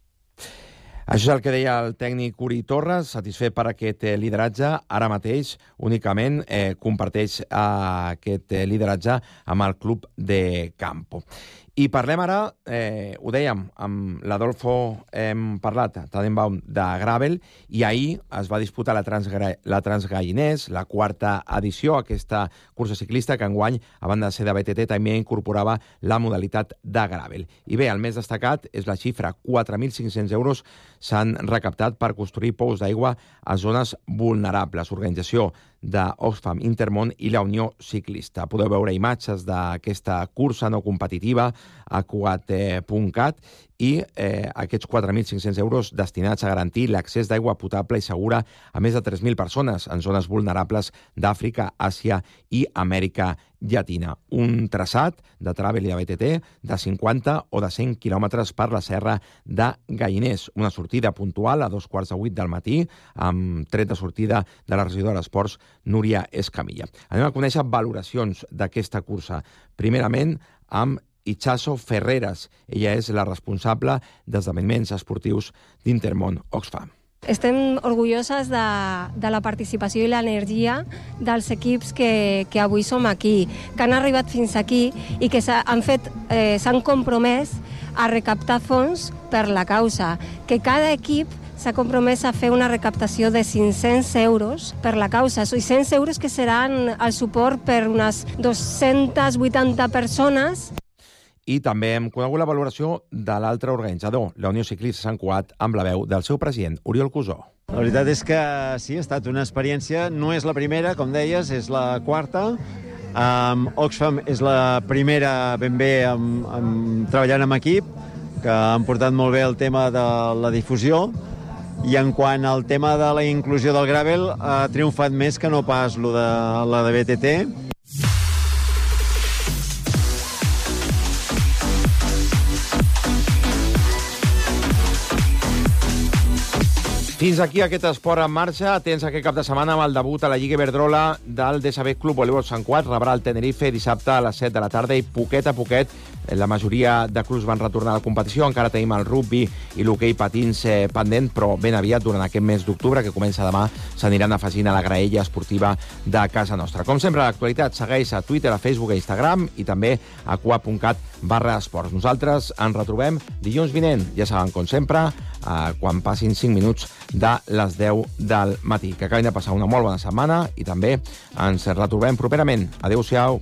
G: Això és el que deia el tècnic Uri Torres, satisfet per aquest lideratge. Ara mateix únicament eh, comparteix eh, aquest lideratge amb el club de Campo. I parlem ara, eh, ho dèiem, amb l'Adolfo hem parlat, Tannenbaum, de Gravel, i ahir es va disputar la, Transgra la Transgalliners, la quarta edició, aquesta cursa ciclista que enguany, a banda de ser de B T T, també incorporava la modalitat de Gravel. I bé, el més destacat és la xifra, quatre mil cinc-cents euros s'han recaptat per construir pous d'aigua a zones vulnerables. Organització d'Oxfam Intermón i la Unió Ciclista. Podeu veure imatges d'aquesta cursa no competitiva a cugat punt cat i eh, aquests quatre mil cinc-cents euros destinats a garantir l'accés d'aigua potable i segura a més de tres mil persones en zones vulnerables d'Àfrica, Àsia i Amèrica Llatina. Un traçat de Travel i de B T T de cinquanta o de cent quilòmetres per la serra de Galliners. Una sortida puntual a dos quarts de vuit del matí amb tret de sortida de la regidora d'Esports Núria Escamilla. Anem a conèixer valoracions d'aquesta cursa. Primerament amb Itxaso Ferreras. Ella és la responsable d'esdeveniments esportius d'Intermón Oxfam.
M: Estem orgulloses de, de la participació i l'energia dels equips que, que avui som aquí, que han arribat fins aquí i que s'han fet, eh, s'han compromès a recaptar fons per la causa, que cada equip s'ha compromès a fer una recaptació de cinc-cents euros per la causa, sis-cents euros que seran el suport per unes dues-centes vuitanta persones.
G: I també hem conegut la valoració de l'altre organitzador, la Unió Ciclista Sant Cugat, amb la veu del seu president, Oriol Cusó.
N: La veritat és que sí, ha estat una experiència. No és la primera, com deies, és la quarta. Um, Oxfam és la primera ben bé amb, amb, treballant amb equip, que han portat molt bé el tema de la difusió, i en quant al tema de la inclusió del gravel ha triomfat més que no pas lo de la de B T T.
G: Fins aquí aquest esport en marxa. Tens aquest cap de setmana amb el debut a la Lliga Iberdrola del D S B Club Voleibol Sant Cugat. Rebrà el Tenerife dissabte a les set de la tarda i poquet a poquet la majoria de clubs van retornar a la competició. Encara tenim el rugby i l'hoquei patins eh, pendent, però ben aviat, durant aquest mes d'octubre, que comença demà, s'aniran afegint a la graella esportiva de casa nostra. Com sempre, l'actualitat segueix a Twitter, a Facebook i a Instagram i també a cua punt cat barra esports. Nosaltres ens retrobem dilluns vinent, ja saben, com sempre, eh, quan passin cinc minuts de les deu del matí. Que acabin de passar una molt bona setmana i també ens retrobem properament. Adéu-siau.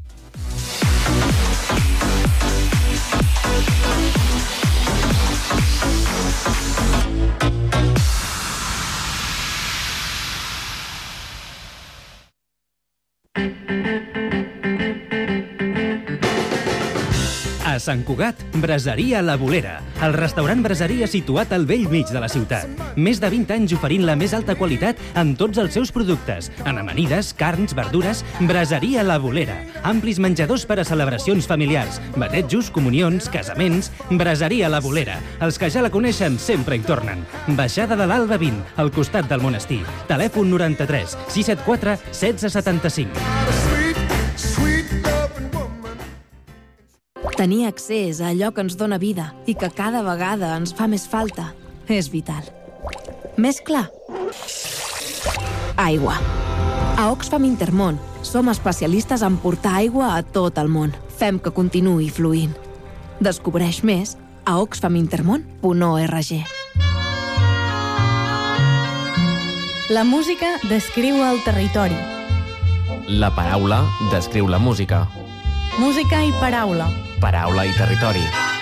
O: A Sant Cugat, Braseria La Bolera, el restaurant braseria situat al vell mig de la ciutat. Més de vint anys oferint la més alta qualitat en tots els seus productes. En amanides, carns, verdures, Braseria La Bolera. Amplis menjadors per a celebracions familiars, batejos, comunions, casaments. Braseria La Bolera. Els que ja la coneixen sempre hi tornen. Baixada de l'Alba vint, al costat del monestir. Telèfon noranta-tres sis set quatre setze setanta-cinc.
P: Tenir accés a allò que ens dóna vida i que cada vegada ens fa més falta és vital. Més clar? Aigua. A Oxfam Intermón som especialistes en portar aigua a tot el món. Fem que continuï fluint. Descobreix més a oxfam intermón punt org.
Q: La música descriu el territori.
R: La paraula descriu la música.
Q: Música i paraula.
R: Paraula i territori.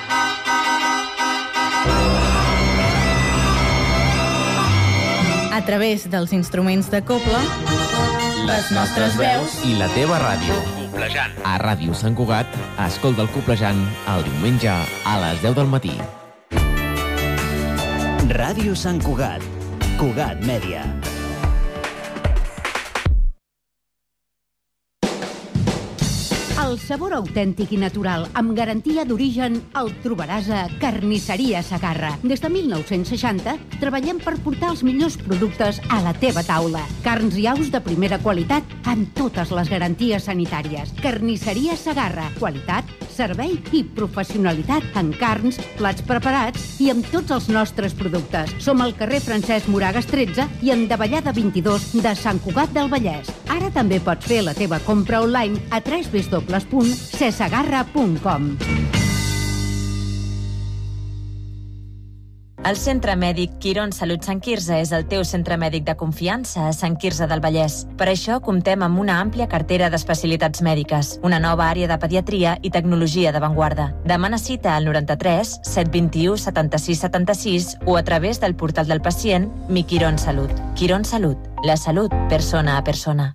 Q: A través dels instruments de cobla, les nostres veus
R: i la teva ràdio.
S: Coblejant.
R: A Ràdio Sant Cugat, escolta el Coblejant el diumenge a les deu del matí.
E: Ràdio Sant Cugat. Cugat Mèdia.
T: El sabor autèntic i natural, amb garantia d'origen, el trobaràs a Carnisseria Segarra. Des de mil nou-cents seixanta treballem per portar els millors productes a la teva taula. Carns i aus de primera qualitat amb totes les garanties sanitàries. Carnisseria Segarra. Qualitat, servei i professionalitat en carns, plats preparats i amb tots els nostres productes. Som al carrer Francesc Moragas tretze i en Davallada vint-i-dos de Sant Cugat del Vallès. Ara també pots fer la teva compra online a w w w punt cesegarra punt com.
U: El Centre Mèdic Quirón Salut Sant Quirze és el teu centre mèdic de confiança a Sant Quirze del Vallès. Per això comptem amb una àmplia cartera d'especialitats mèdiques, una nova àrea de pediatria i tecnologia d'avantguarda. Demana cita al noranta-tres set vint-i-u setanta-sis setanta-sis o a través del portal del pacient Mi Quirón Salut. Quirón Salut, la salut persona a persona.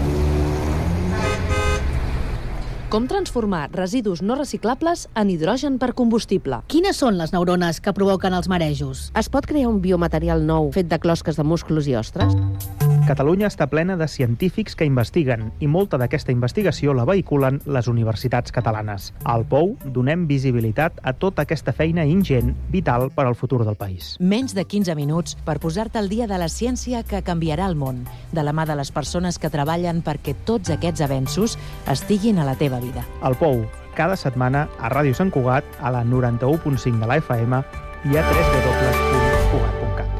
V: Com transformar residus no reciclables en hidrogen per combustible?
Q: Quines són les neurones que provoquen els marejos?
V: Es pot crear un biomaterial nou fet de closques de músculs i ostres?
W: Catalunya està plena de científics que investiguen i molta d'aquesta investigació la vehiculen les universitats catalanes. Al Pou donem visibilitat a tota aquesta feina ingent, vital per al futur del país.
X: Menys de quinze minuts per posar-te al dia de la ciència que canviarà el món, de la mà de les persones que treballen perquè tots aquests avenços estiguin a la teva vida.
W: Al Pou, cada setmana a Ràdio Sant Cugat, a la noranta-u punt cinc de la F M i a w w w punt cugat punt cat.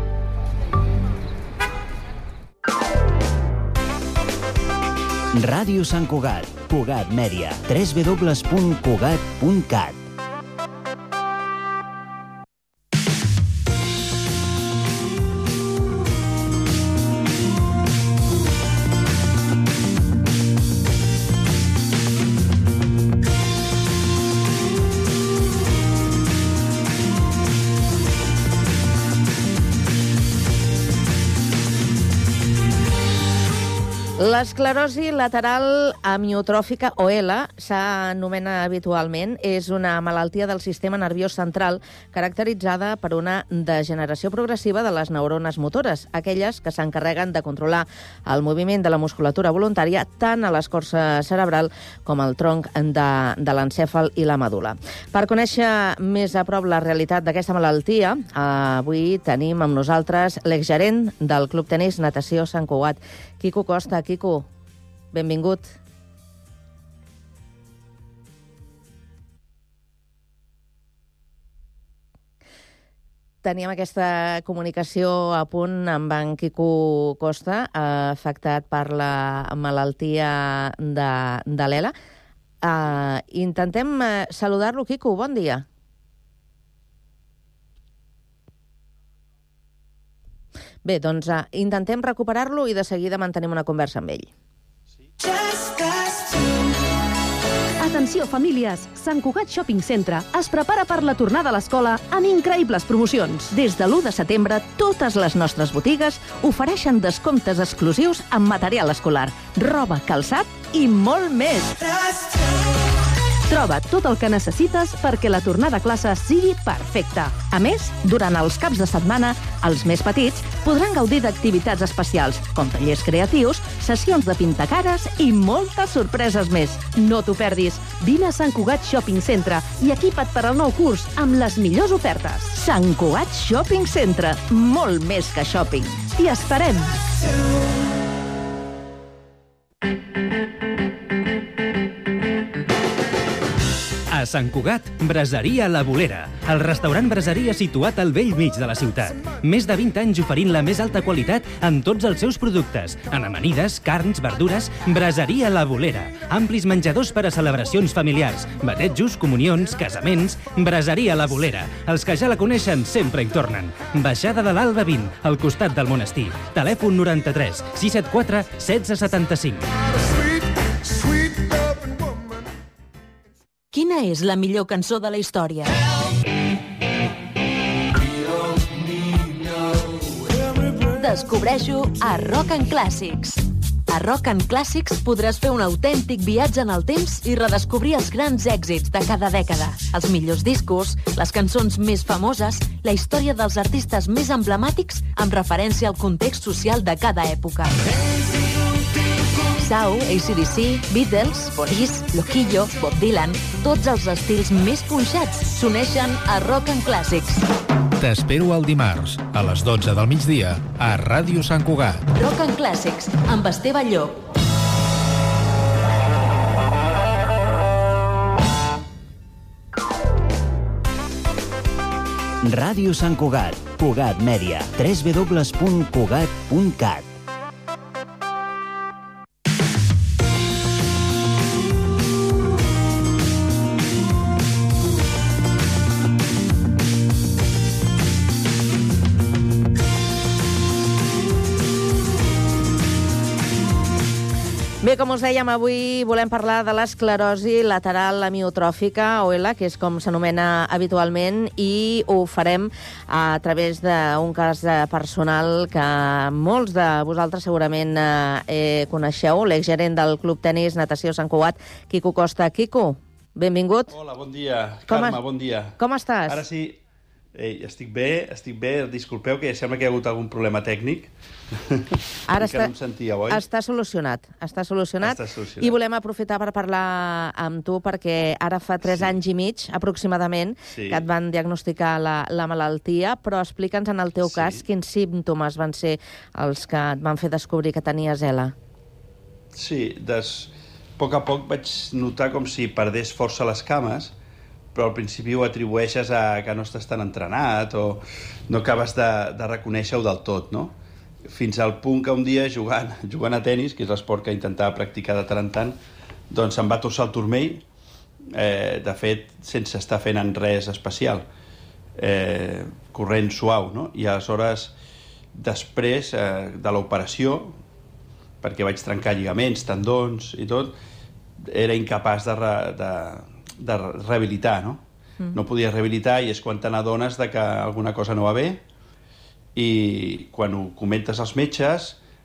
E: Ràdio Sant Cugat, Cugat Mèdia, w w w punt cugat punt cat.
F: L'esclerosi lateral amiotròfica, o E L A, s'anomena habitualment, és una malaltia del sistema nerviós central caracteritzada per una degeneració progressiva de les neurones motores, aquelles que s'encarreguen de controlar el moviment de la musculatura voluntària tant a l'escorça cerebral com al tronc de, de l'encèfal i la medul·la. Per conèixer més a prop la realitat d'aquesta malaltia, avui tenim amb nosaltres l'exgerent del Club Tenis Natació Sant Cugat, Quico Costa. Quico, benvingut. Teníem aquesta comunicació a punt amb en Quico Costa, afectat per la malaltia de, de l'E L A. Uh, intentem uh, saludar-lo, Quico. Bon dia. Bé, doncs uh, intentem recuperar-lo i de seguida mantenim una conversa amb ell.
V: Atenció, famílies! Sant Cugat Shopping Centre es prepara per la tornada a l'escola amb increïbles promocions. Des de l'u de setembre, totes les nostres botigues ofereixen descomptes exclusius en material escolar, roba, calçat i molt més. Troba tot el que necessites perquè la tornada a classe sigui perfecta. A més, durant els caps de setmana, els més petits podran gaudir d'activitats especials, com tallers creatius, sessions de pintacares i moltes sorpreses més. No t'ho perdis. Vine a Sant Cugat Shopping Centre i equipa't per al nou curs amb les millors ofertes. Sant Cugat Shopping Centre. Molt més que shopping. T'hi esperem!
O: A Sant Cugat, Braseria La Bolera, el restaurant braseria situat al bell mig de la ciutat. Més de vint anys oferint la més alta qualitat en tots els seus productes. En amanides, carns, verdures, Braseria La Bolera. Amplis menjadors per a celebracions familiars, batejos, comunions, casaments. Braseria La Bolera. Els que ja la coneixen sempre hi tornen. Baixada de l'Alba vint, al costat del monestir. Telèfon noranta-tres sis set quatre setze setanta-cinc.
X: Quina és la millor cançó de la història? Descobreixo a Rock and Classics. A Rock and Classics podràs fer un autèntic viatge en el temps i redescobrir els grans èxits de cada dècada, els millors discos, les cançons més famoses, la història dels artistes més emblemàtics amb referència al context social de cada època. Sau, A C D C, Beatles, Police, Loquillo, Bob Dylan, tots els estils més punxats s'uneixen a Rock and Classics.
B: T'espero el dimarts, a les dotze del migdia, a Ràdio Sant Cugat.
X: Rock and Classics, amb Esteve Llop.
E: Ràdio Sant Cugat, Cugat Mèdia, w w w punt cugat punt cat.
F: Bé, com us dèiem, avui volem parlar de l'esclerosi lateral amiotròfica, o E L A, que és com s'anomena habitualment, i ho farem a través d'un cas personal que molts de vosaltres segurament eh, coneixeu, l'exgerent del Club Tenis Natació Sant Cugat, Quico Costa. Quico, benvingut.
C: Hola, bon dia.
F: Com
C: Carme,
F: es...
C: bon dia.
F: Com estàs?
C: Ara sí. Ei, estic bé, estic bé. Disculpeu que sembla que hi ha hagut algun problema tècnic.
F: Ara
C: que
F: està,
C: no em sentíeu, oi?
F: està solucionat. Està solucionat.
C: Està solucionat.
F: I volem aprofitar per parlar amb tu perquè ara fa tres sí. anys i mig, aproximadament, sí. que et van diagnosticar la, la malaltia, però explica'ns en el teu sí. cas quins símptomes van ser els que et van fer descobrir que tenies E L A.
C: Sí, des... a poc a poc vaig notar com si perdés força les cames, però al principi ho atribueixes a que no estàs tan entrenat o no acabes de, de reconèixer-ho del tot, no? Fins al punt que un dia, jugant, jugant a tenis, que és l'esport que intentava practicar de tant en tant, doncs em va torçar el turmell, eh, de fet, sense estar fent en res especial, eh, corrent suau, no? I aleshores, després eh, de l'operació, perquè vaig trencar lligaments, tendons i tot, era incapaç de, re, de, de rehabilitar, no? Mm. No podia rehabilitar i és quan te n'adones de que alguna cosa no va bé i quan ho comentes als metges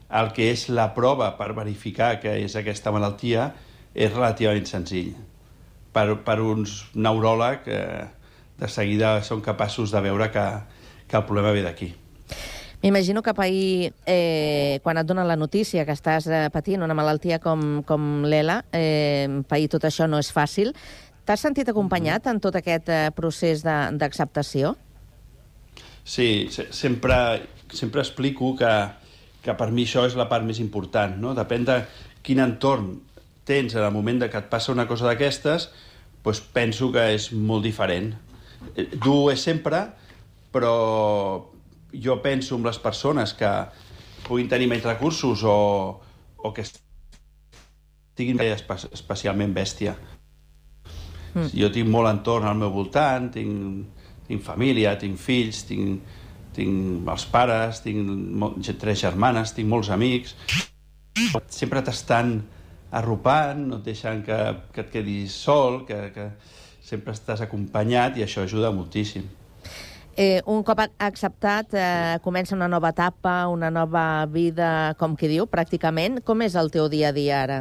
C: el que és la prova per verificar que és aquesta malaltia és relativament senzill. Per, per uns neuròlegs eh, de seguida són capaços de veure que, que el problema ve d'aquí.
F: M'imagino que ahir, eh, quan et donen la notícia que estàs eh, patint una malaltia com, com l'ELA, eh, ahir tot això no és fàcil. T'has sentit acompanyat en tot aquest eh, procés d'acceptació?
C: Sí, se sempre, sempre explico que, que per mi això és la part més important, no? Depèn de quin entorn tens en el moment de que et passa una cosa d'aquestes, doncs penso que és molt diferent. Dur és sempre, però jo penso en les persones que puguin tenir menys recursos o, o que estiguin especialment bèstia. Mm. Jo tinc molt entorn al meu voltant, tinc, tinc família, tinc fills, tinc, tinc els pares, tinc tres germanes, tinc molts amics. Sempre t'estan arropant, no et deixen que, que et quedis sol, que, que sempre estàs acompanyat i això ajuda moltíssim.
F: Eh, un cop acceptat, eh, comença una nova etapa, una nova vida, com qui diu, pràcticament. Com és el teu dia a dia ara?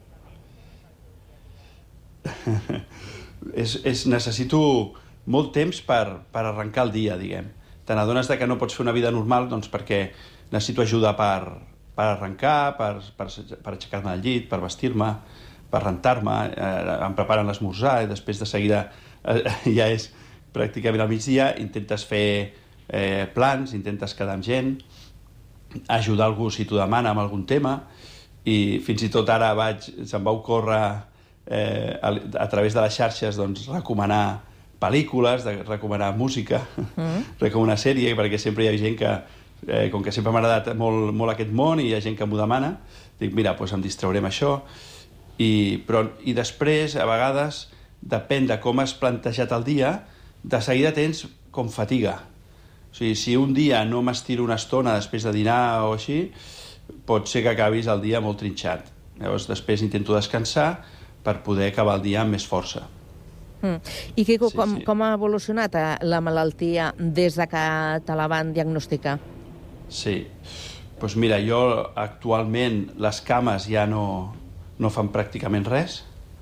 C: és, és, necessito molt temps per, per arrencar el dia, diguem. Te n'adones que no pots fer una vida normal doncs perquè necessito ajuda per, per arrencar, per, per, per aixecar-me del llit, per vestir-me, per rentar-me, eh, em preparen l'esmorzar i després de seguida eh, ja és pràcticament al migdia, intentes fer eh, plans, intentes quedar amb gent, ajudar algú si t'ho demana amb algun tema, i fins i tot ara vaig, se'm va ocórrer eh, a, a través de les xarxes doncs, recomanar pel·lícules, de recomanar música, mm. recomanar sèrie, perquè sempre hi ha gent que, eh, com que sempre m'ha agradat molt, molt aquest món i hi ha gent que m'ho demana, dic, mira, doncs em distrauré amb això, i, però, i després, a vegades, depèn de com has plantejat el dia, de seguida tens com fatiga. O sigui, si un dia no m'estiro una estona després de dinar o així, pot ser que acabis el dia molt trinxat. Llavors, després intento descansar per poder acabar el dia amb més força.
F: Mm. I, Quico,
C: Sí,
F: com,
C: sí.
F: com ha evolucionat eh, la malaltia des de que te la van diagnosticar?
C: Sí. Doncs mira, jo actualment les cames ja no, no fan pràcticament res,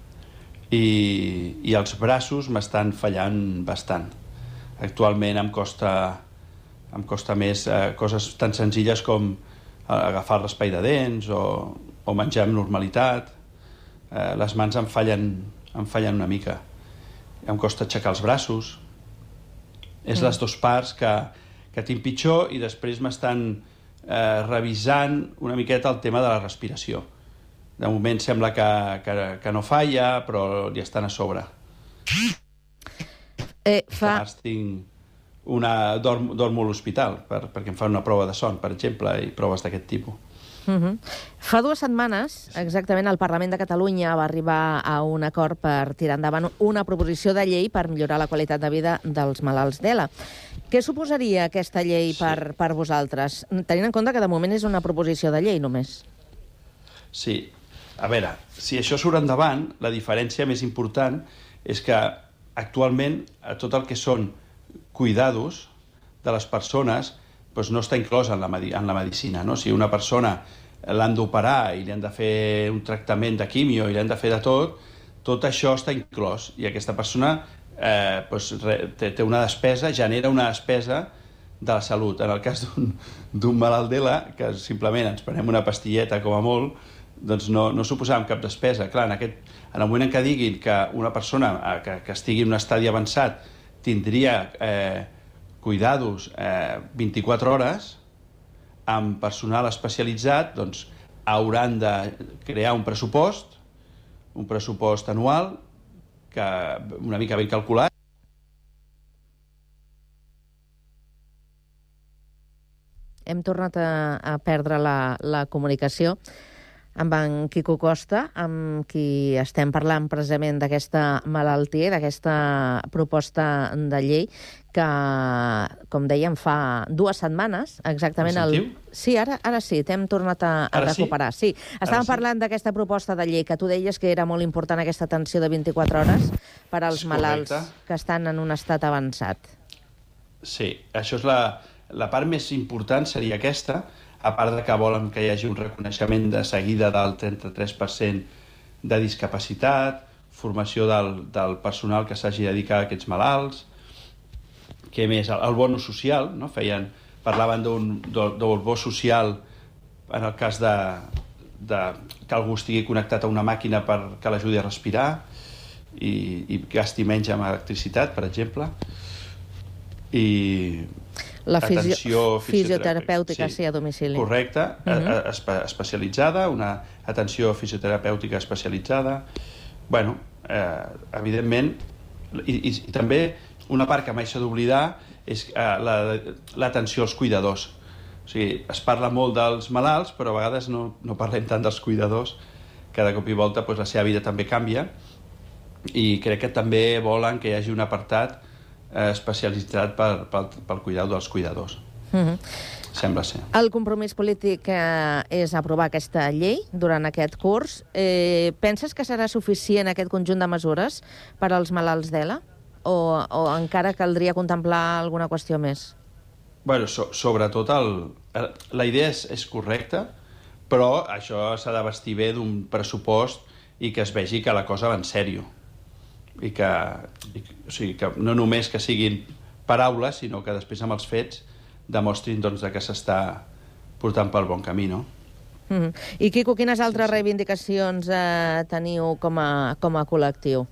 C: i, i els braços m'estan fallant bastant. Actualment em costa, em costa més eh, coses tan senzilles com agafar l'espai de dents o, o menjar amb normalitat. Eh, les mans em fallen, em fallen una mica. Em costa aixecar els braços. És
F: Mm.
C: les dues parts que, que tinc pitjor, i després m'estan eh, revisant una miqueta el tema de la respiració. De moment sembla que, que, que no falla, però li estan a sobre.
F: Eh, fa...
C: Tinc una... Dormo, dormo a l'hospital per, perquè em fan una prova de son, per exemple, i proves d'aquest tipus.
F: Uh -huh. Fa dues setmanes, exactament, el Parlament de Catalunya va arribar a un acord per tirar endavant una proposició de llei per millorar la qualitat de vida dels malalts d'ELA. Què suposaria aquesta llei per, per vosaltres? Tenint en compte que de moment és una proposició de llei només.
C: Sí. A veure, si això surt endavant, la diferència més important és que actualment a tot el que són cuidados de les persones doncs no està inclòs en la, en la medicina. No? Si una persona l'han d'operar i li han de fer un tractament de quimio i li han de fer de tot, tot això està inclòs. I aquesta persona eh, doncs, té, té una despesa, genera una despesa de la salut. En el cas d'un malalt d'ELA, que simplement ens prenem una pastilleta com a molt, doncs no, no suposàvem cap despesa. Clar, en, aquest, en el moment en què diguin que una persona que, que estigui en un estadi avançat tindria eh, cuidados eh, vint-i-quatre hores amb personal especialitzat, doncs hauran de crear un pressupost, un pressupost anual, que una mica ben calculat.
F: Hem tornat a, a perdre la, la comunicació amb en Quico Costa, amb qui estem parlant precisament d'aquesta malaltia i d'aquesta proposta de llei que, com dèiem, fa dues setmanes, exactament...
C: Em sentiu?
F: El... Sí, ara, ara sí, t'hem tornat a, a
C: Ara sí?
F: recuperar. Sí, estàvem
C: sí?
F: parlant d'aquesta proposta de llei, que tu deies que era molt important aquesta atenció de vint-i-quatre hores per als malalts
C: Correcte.
F: que estan en un estat avançat.
C: Sí, això és la, la part més important seria aquesta. a part de que volen que hi hagi un reconeixement de seguida del trenta-tres per cent de discapacitat, formació del, del personal que s'hagi dedicat a aquests malalts, què més, el, el bonus social, no? Feien, parlaven d'un bo social en el cas de, de que algú estigui connectat a una màquina per que l'ajudi a respirar i, i gasti menys amb electricitat, per exemple. I
F: la fisio
C: atenció
F: fisioterapèutica, sí, sí, a domicili.
C: Correcte,
F: uh -huh.
C: espe especialitzada, una atenció fisioterapèutica especialitzada. Bueno, eh, evidentment, i, i, i també una part que mai s'ha d'oblidar és eh, l'atenció la, als cuidadors. O sigui, es parla molt dels malalts, però a vegades no, no parlem tant dels cuidadors. Cada cop i volta doncs, la seva vida també canvia i crec que també volen que hi hagi un apartat especialitzat pel, pel, pel cuidado dels cuidadors.
F: Uh-huh.
C: Sembla ser.
F: El compromís polític eh, és aprovar aquesta llei durant aquest curs. Eh, penses que serà suficient aquest conjunt de mesures per als malalts d'ELA? O, o encara caldria contemplar alguna qüestió més?
C: Bueno, so, sobretot el, el, la idea és, és correcta, però això s'ha de vestir bé d'un pressupost i que es vegi que la cosa va en sèrio. I que, i, o sigui, que no només que siguin paraules, sinó que després amb els fets demostrin doncs, que s'està portant pel bon camí, no?
F: Mm-hmm. I, Quico, quines altres sí, sí. reivindicacions eh, teniu com a, com a col·lectiu?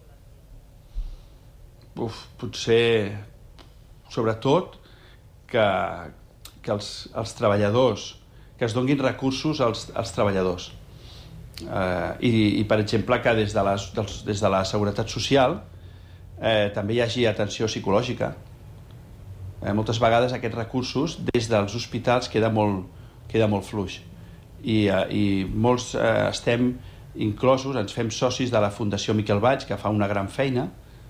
C: Uf, potser, sobretot, que, que els, els treballadors, que es donguin recursos als, als treballadors. Uh, i, i, per exemple, que des de, les, dels, des de la Seguretat Social eh, també hi hagi atenció psicològica. Eh, moltes vegades aquests recursos des dels hospitals queda molt, queda molt fluix. I, uh, i molts uh, estem inclosos, ens fem socis de la Fundació Miquel Baig, que fa una gran feina,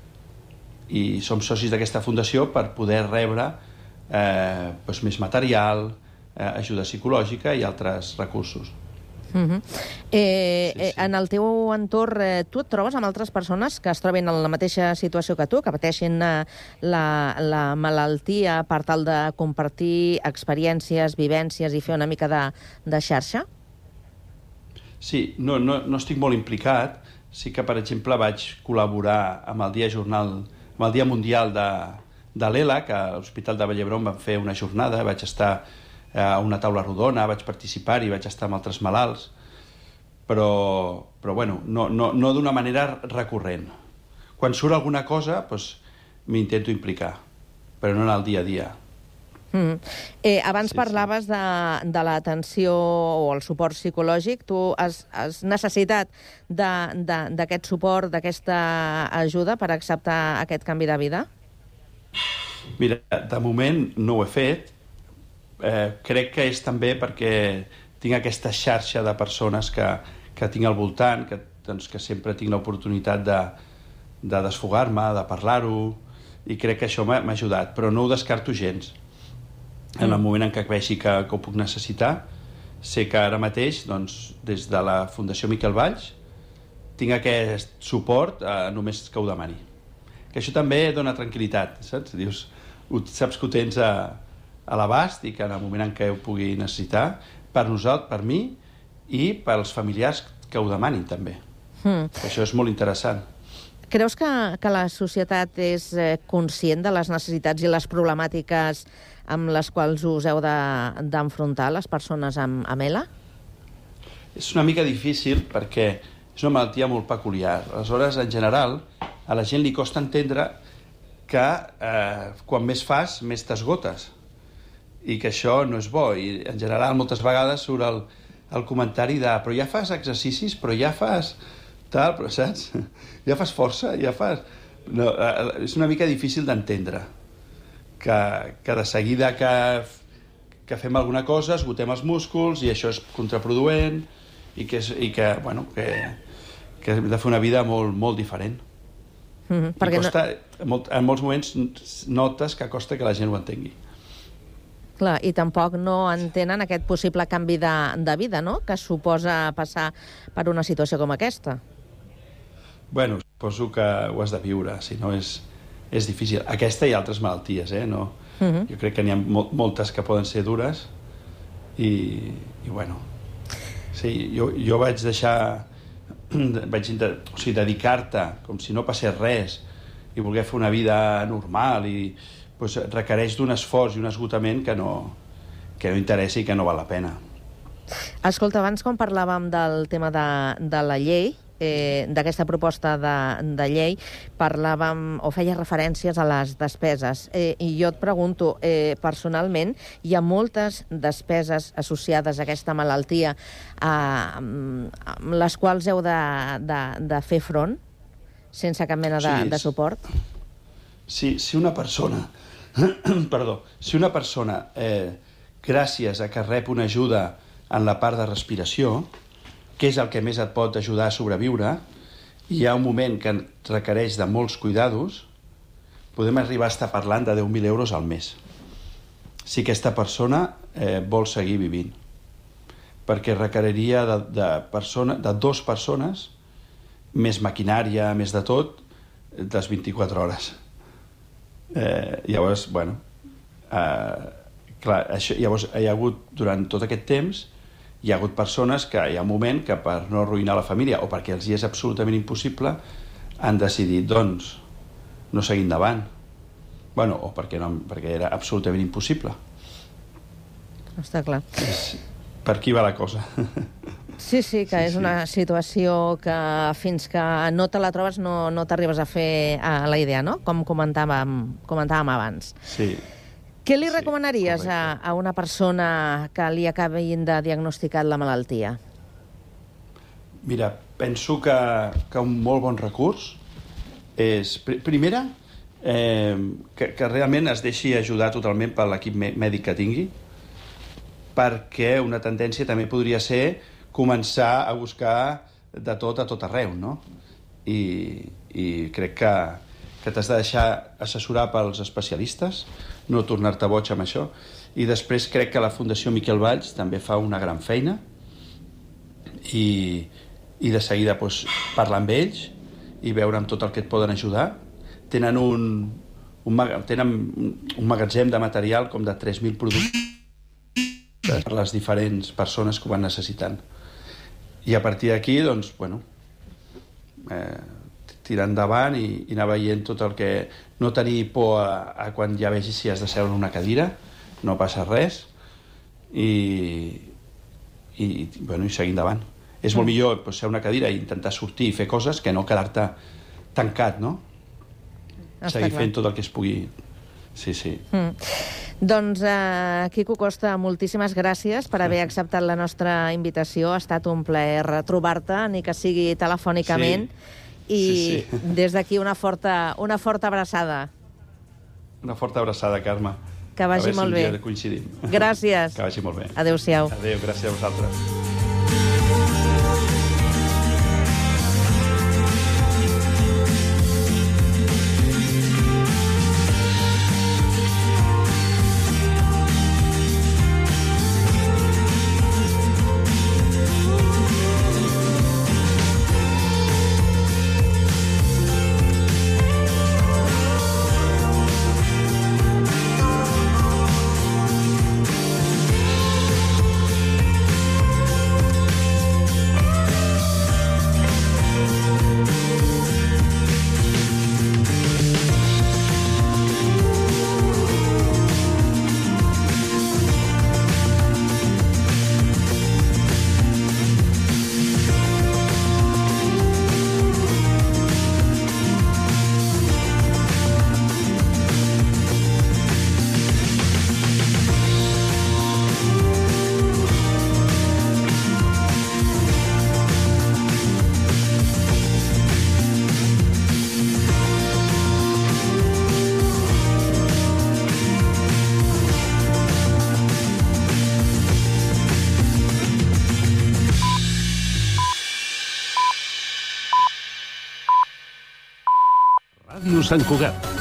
C: i som socis d'aquesta fundació per poder rebre eh, doncs més material, eh, ajuda psicològica i altres recursos.
F: Uh-huh. eh, sí, sí. En el teu entorn, eh, tu et trobes amb altres persones que es troben en la mateixa situació que tu, que pateixin eh, la, la malaltia per tal de compartir experiències, vivències i fer una mica de, de xarxa?
C: Sí, no, no, no estic molt implicat. Sí que, per exemple, vaig col·laborar amb el Dia Jornal, amb el Dia Mundial de, de l'ELA, que a l'Hospital de Vall d'Hebron vam fer una jornada, vaig estar a una taula rodona, vaig participar-hi, vaig estar amb altres malalts, però, però bueno, no, no, no d'una manera recurrent. Quan surt alguna cosa, doncs, m'intento implicar, però no en el dia a dia.
F: Mm. Eh, abans sí, parlaves sí. de, de l'atenció o el suport psicològic. Tu has, has necessitat d'aquest suport, d'aquesta ajuda per acceptar aquest canvi de vida?
C: Mira, de moment no ho he fet. Eh, crec que és també perquè tinc aquesta xarxa de persones que, que tinc al voltant, que, doncs, que sempre tinc l'oportunitat de, de desfogar-me, de parlar-ho, i crec que això m'ha ajudat, però no ho descarto gens. En el moment en què vegi que, que ho puc necessitar, sé que ara mateix, doncs, des de la Fundació Miquel Valls, tinc aquest suport eh, només que ho demani. Que això també dona tranquil·litat, saps? Dius, saps que ho tens a a l'abast i que en el moment en què ho pugui necessitar, per nosaltres, per mi i pels familiars que ho demanin també. Mm. Això és molt interessant.
F: Creus que, que la societat és conscient de les necessitats i les problemàtiques amb les quals us heu d'enfrontar les persones amb, amb ELA?
C: És una mica difícil perquè és una malaltia molt peculiar. Aleshores, en general, a la gent li costa entendre que eh, quan més fas, més t'esgotes. I que això no és bo, i en general moltes vegades surt el, el comentari de però ja fas exercicis, però ja fas tal, però saps? Ja fas força, ja fas... No, és una mica difícil d'entendre que, que de seguida que, que fem alguna cosa esgotem els músculs i això és contraproduent i que, és, i que, bueno, que, que hem de fer una vida molt, molt diferent. Mm-hmm, perquè costa, no... en molts moments notes que costa que la gent ho entengui.
F: Clar, i tampoc no entenen aquest possible canvi de, de vida, no?, que suposa passar per una situació com aquesta.
C: Bueno, suposo que ho has de viure, si no és, és difícil. Aquesta i altres malalties, eh? No? Uh-huh. Jo crec que n'hi ha mol moltes que poden ser dures I, i bueno, sí, jo, jo vaig deixar, vaig o sigui, dedicar-te com si no passés res i voler fer una vida normal i pues, requereix d'un esforç i un esgotament que no, que no interessa i que no val la pena.
F: Escolta, abans quan parlàvem del tema de, de la llei, eh, d'aquesta proposta de, de llei, parlàvem o feia referències a les despeses. Eh, I jo et pregunto, eh, personalment, hi ha moltes despeses associades a aquesta malaltia eh, amb les quals heu de, de, de fer front sense cap mena de,
C: Sí,
F: de suport?
C: Si, si una persona, perdó, si una persona, eh, gràcies a que rep una ajuda en la part de respiració, que és el que més et pot ajudar a sobreviure, i hi ha un moment que requereix de molts cuidados, podem arribar a estar parlant de deu mil euros al mes. Si aquesta persona eh, vol seguir vivint. Perquè requeriria de, de, persona, de dues persones, més maquinària, més de tot, les vint-i-quatre hores. Eh, llavors, bueno, eh, clar, això, llavors hi ha hagut, durant tot aquest temps, hi ha hagut persones que hi ha un moment que per no arruïnar la família o perquè els hi és absolutament impossible han decidit, doncs, no seguir endavant. Bueno, o perquè, no, perquè era absolutament impossible.
F: Està clar.
C: És, per aquí va la cosa.
F: Sí, sí, que sí, és sí. Una situació que fins que no te la trobes no, no t'arribes a fer a la idea, no? Com comentàvem, comentàvem abans.
C: Sí.
F: Què li recomanaries sí, a, a una persona que li acabin de diagnosticar la malaltia?
C: Mira, penso que, que un molt bon recurs és, pr primera, eh, que, que realment es deixi ajudar totalment per l'equip mèdic que tingui, perquè una tendència també podria ser començar a buscar de tot a tot arreu, no? I, i crec que, que t'has de deixar assessorar pels especialistes, no tornar-te boig amb això. I després crec que la Fundació Miquel Valls també fa una gran feina i, i de seguida doncs, parlar amb ells i veure amb tot el que et poden ajudar. Tenen un, un, tenen un magatzem de material com de tres mil productes per les diferents persones que ho van necessitant. I a partir d'aquí, doncs, bueno, eh, tirar endavant i, i anar veient tot el que... No tenir por a, a quan ja vegis si has de seure en una cadira, no passa res, i, i, bueno, i seguir endavant. És mm. molt millor pues, ser una cadira i intentar sortir i fer coses que no quedar-te tancat, no? Està seguir clar. Fent tot el que es pugui. Sí, sí.
F: Mm. Doncs, eh, Quico Costa, moltíssimes gràcies per haver acceptat la nostra invitació. Ha estat un plaer trobar-te, ni que sigui telefònicament. Sí. I sí, sí. Des d'aquí una forta, una forta abraçada.
C: Una forta abraçada, Carme.
F: Que vagi molt bé.
C: A veure si un dia coincidim.
F: Gràcies.
C: Que vagi molt bé.
F: Adéu-siau.
C: Adéu, gràcies a vosaltres.
B: Sant Cugat.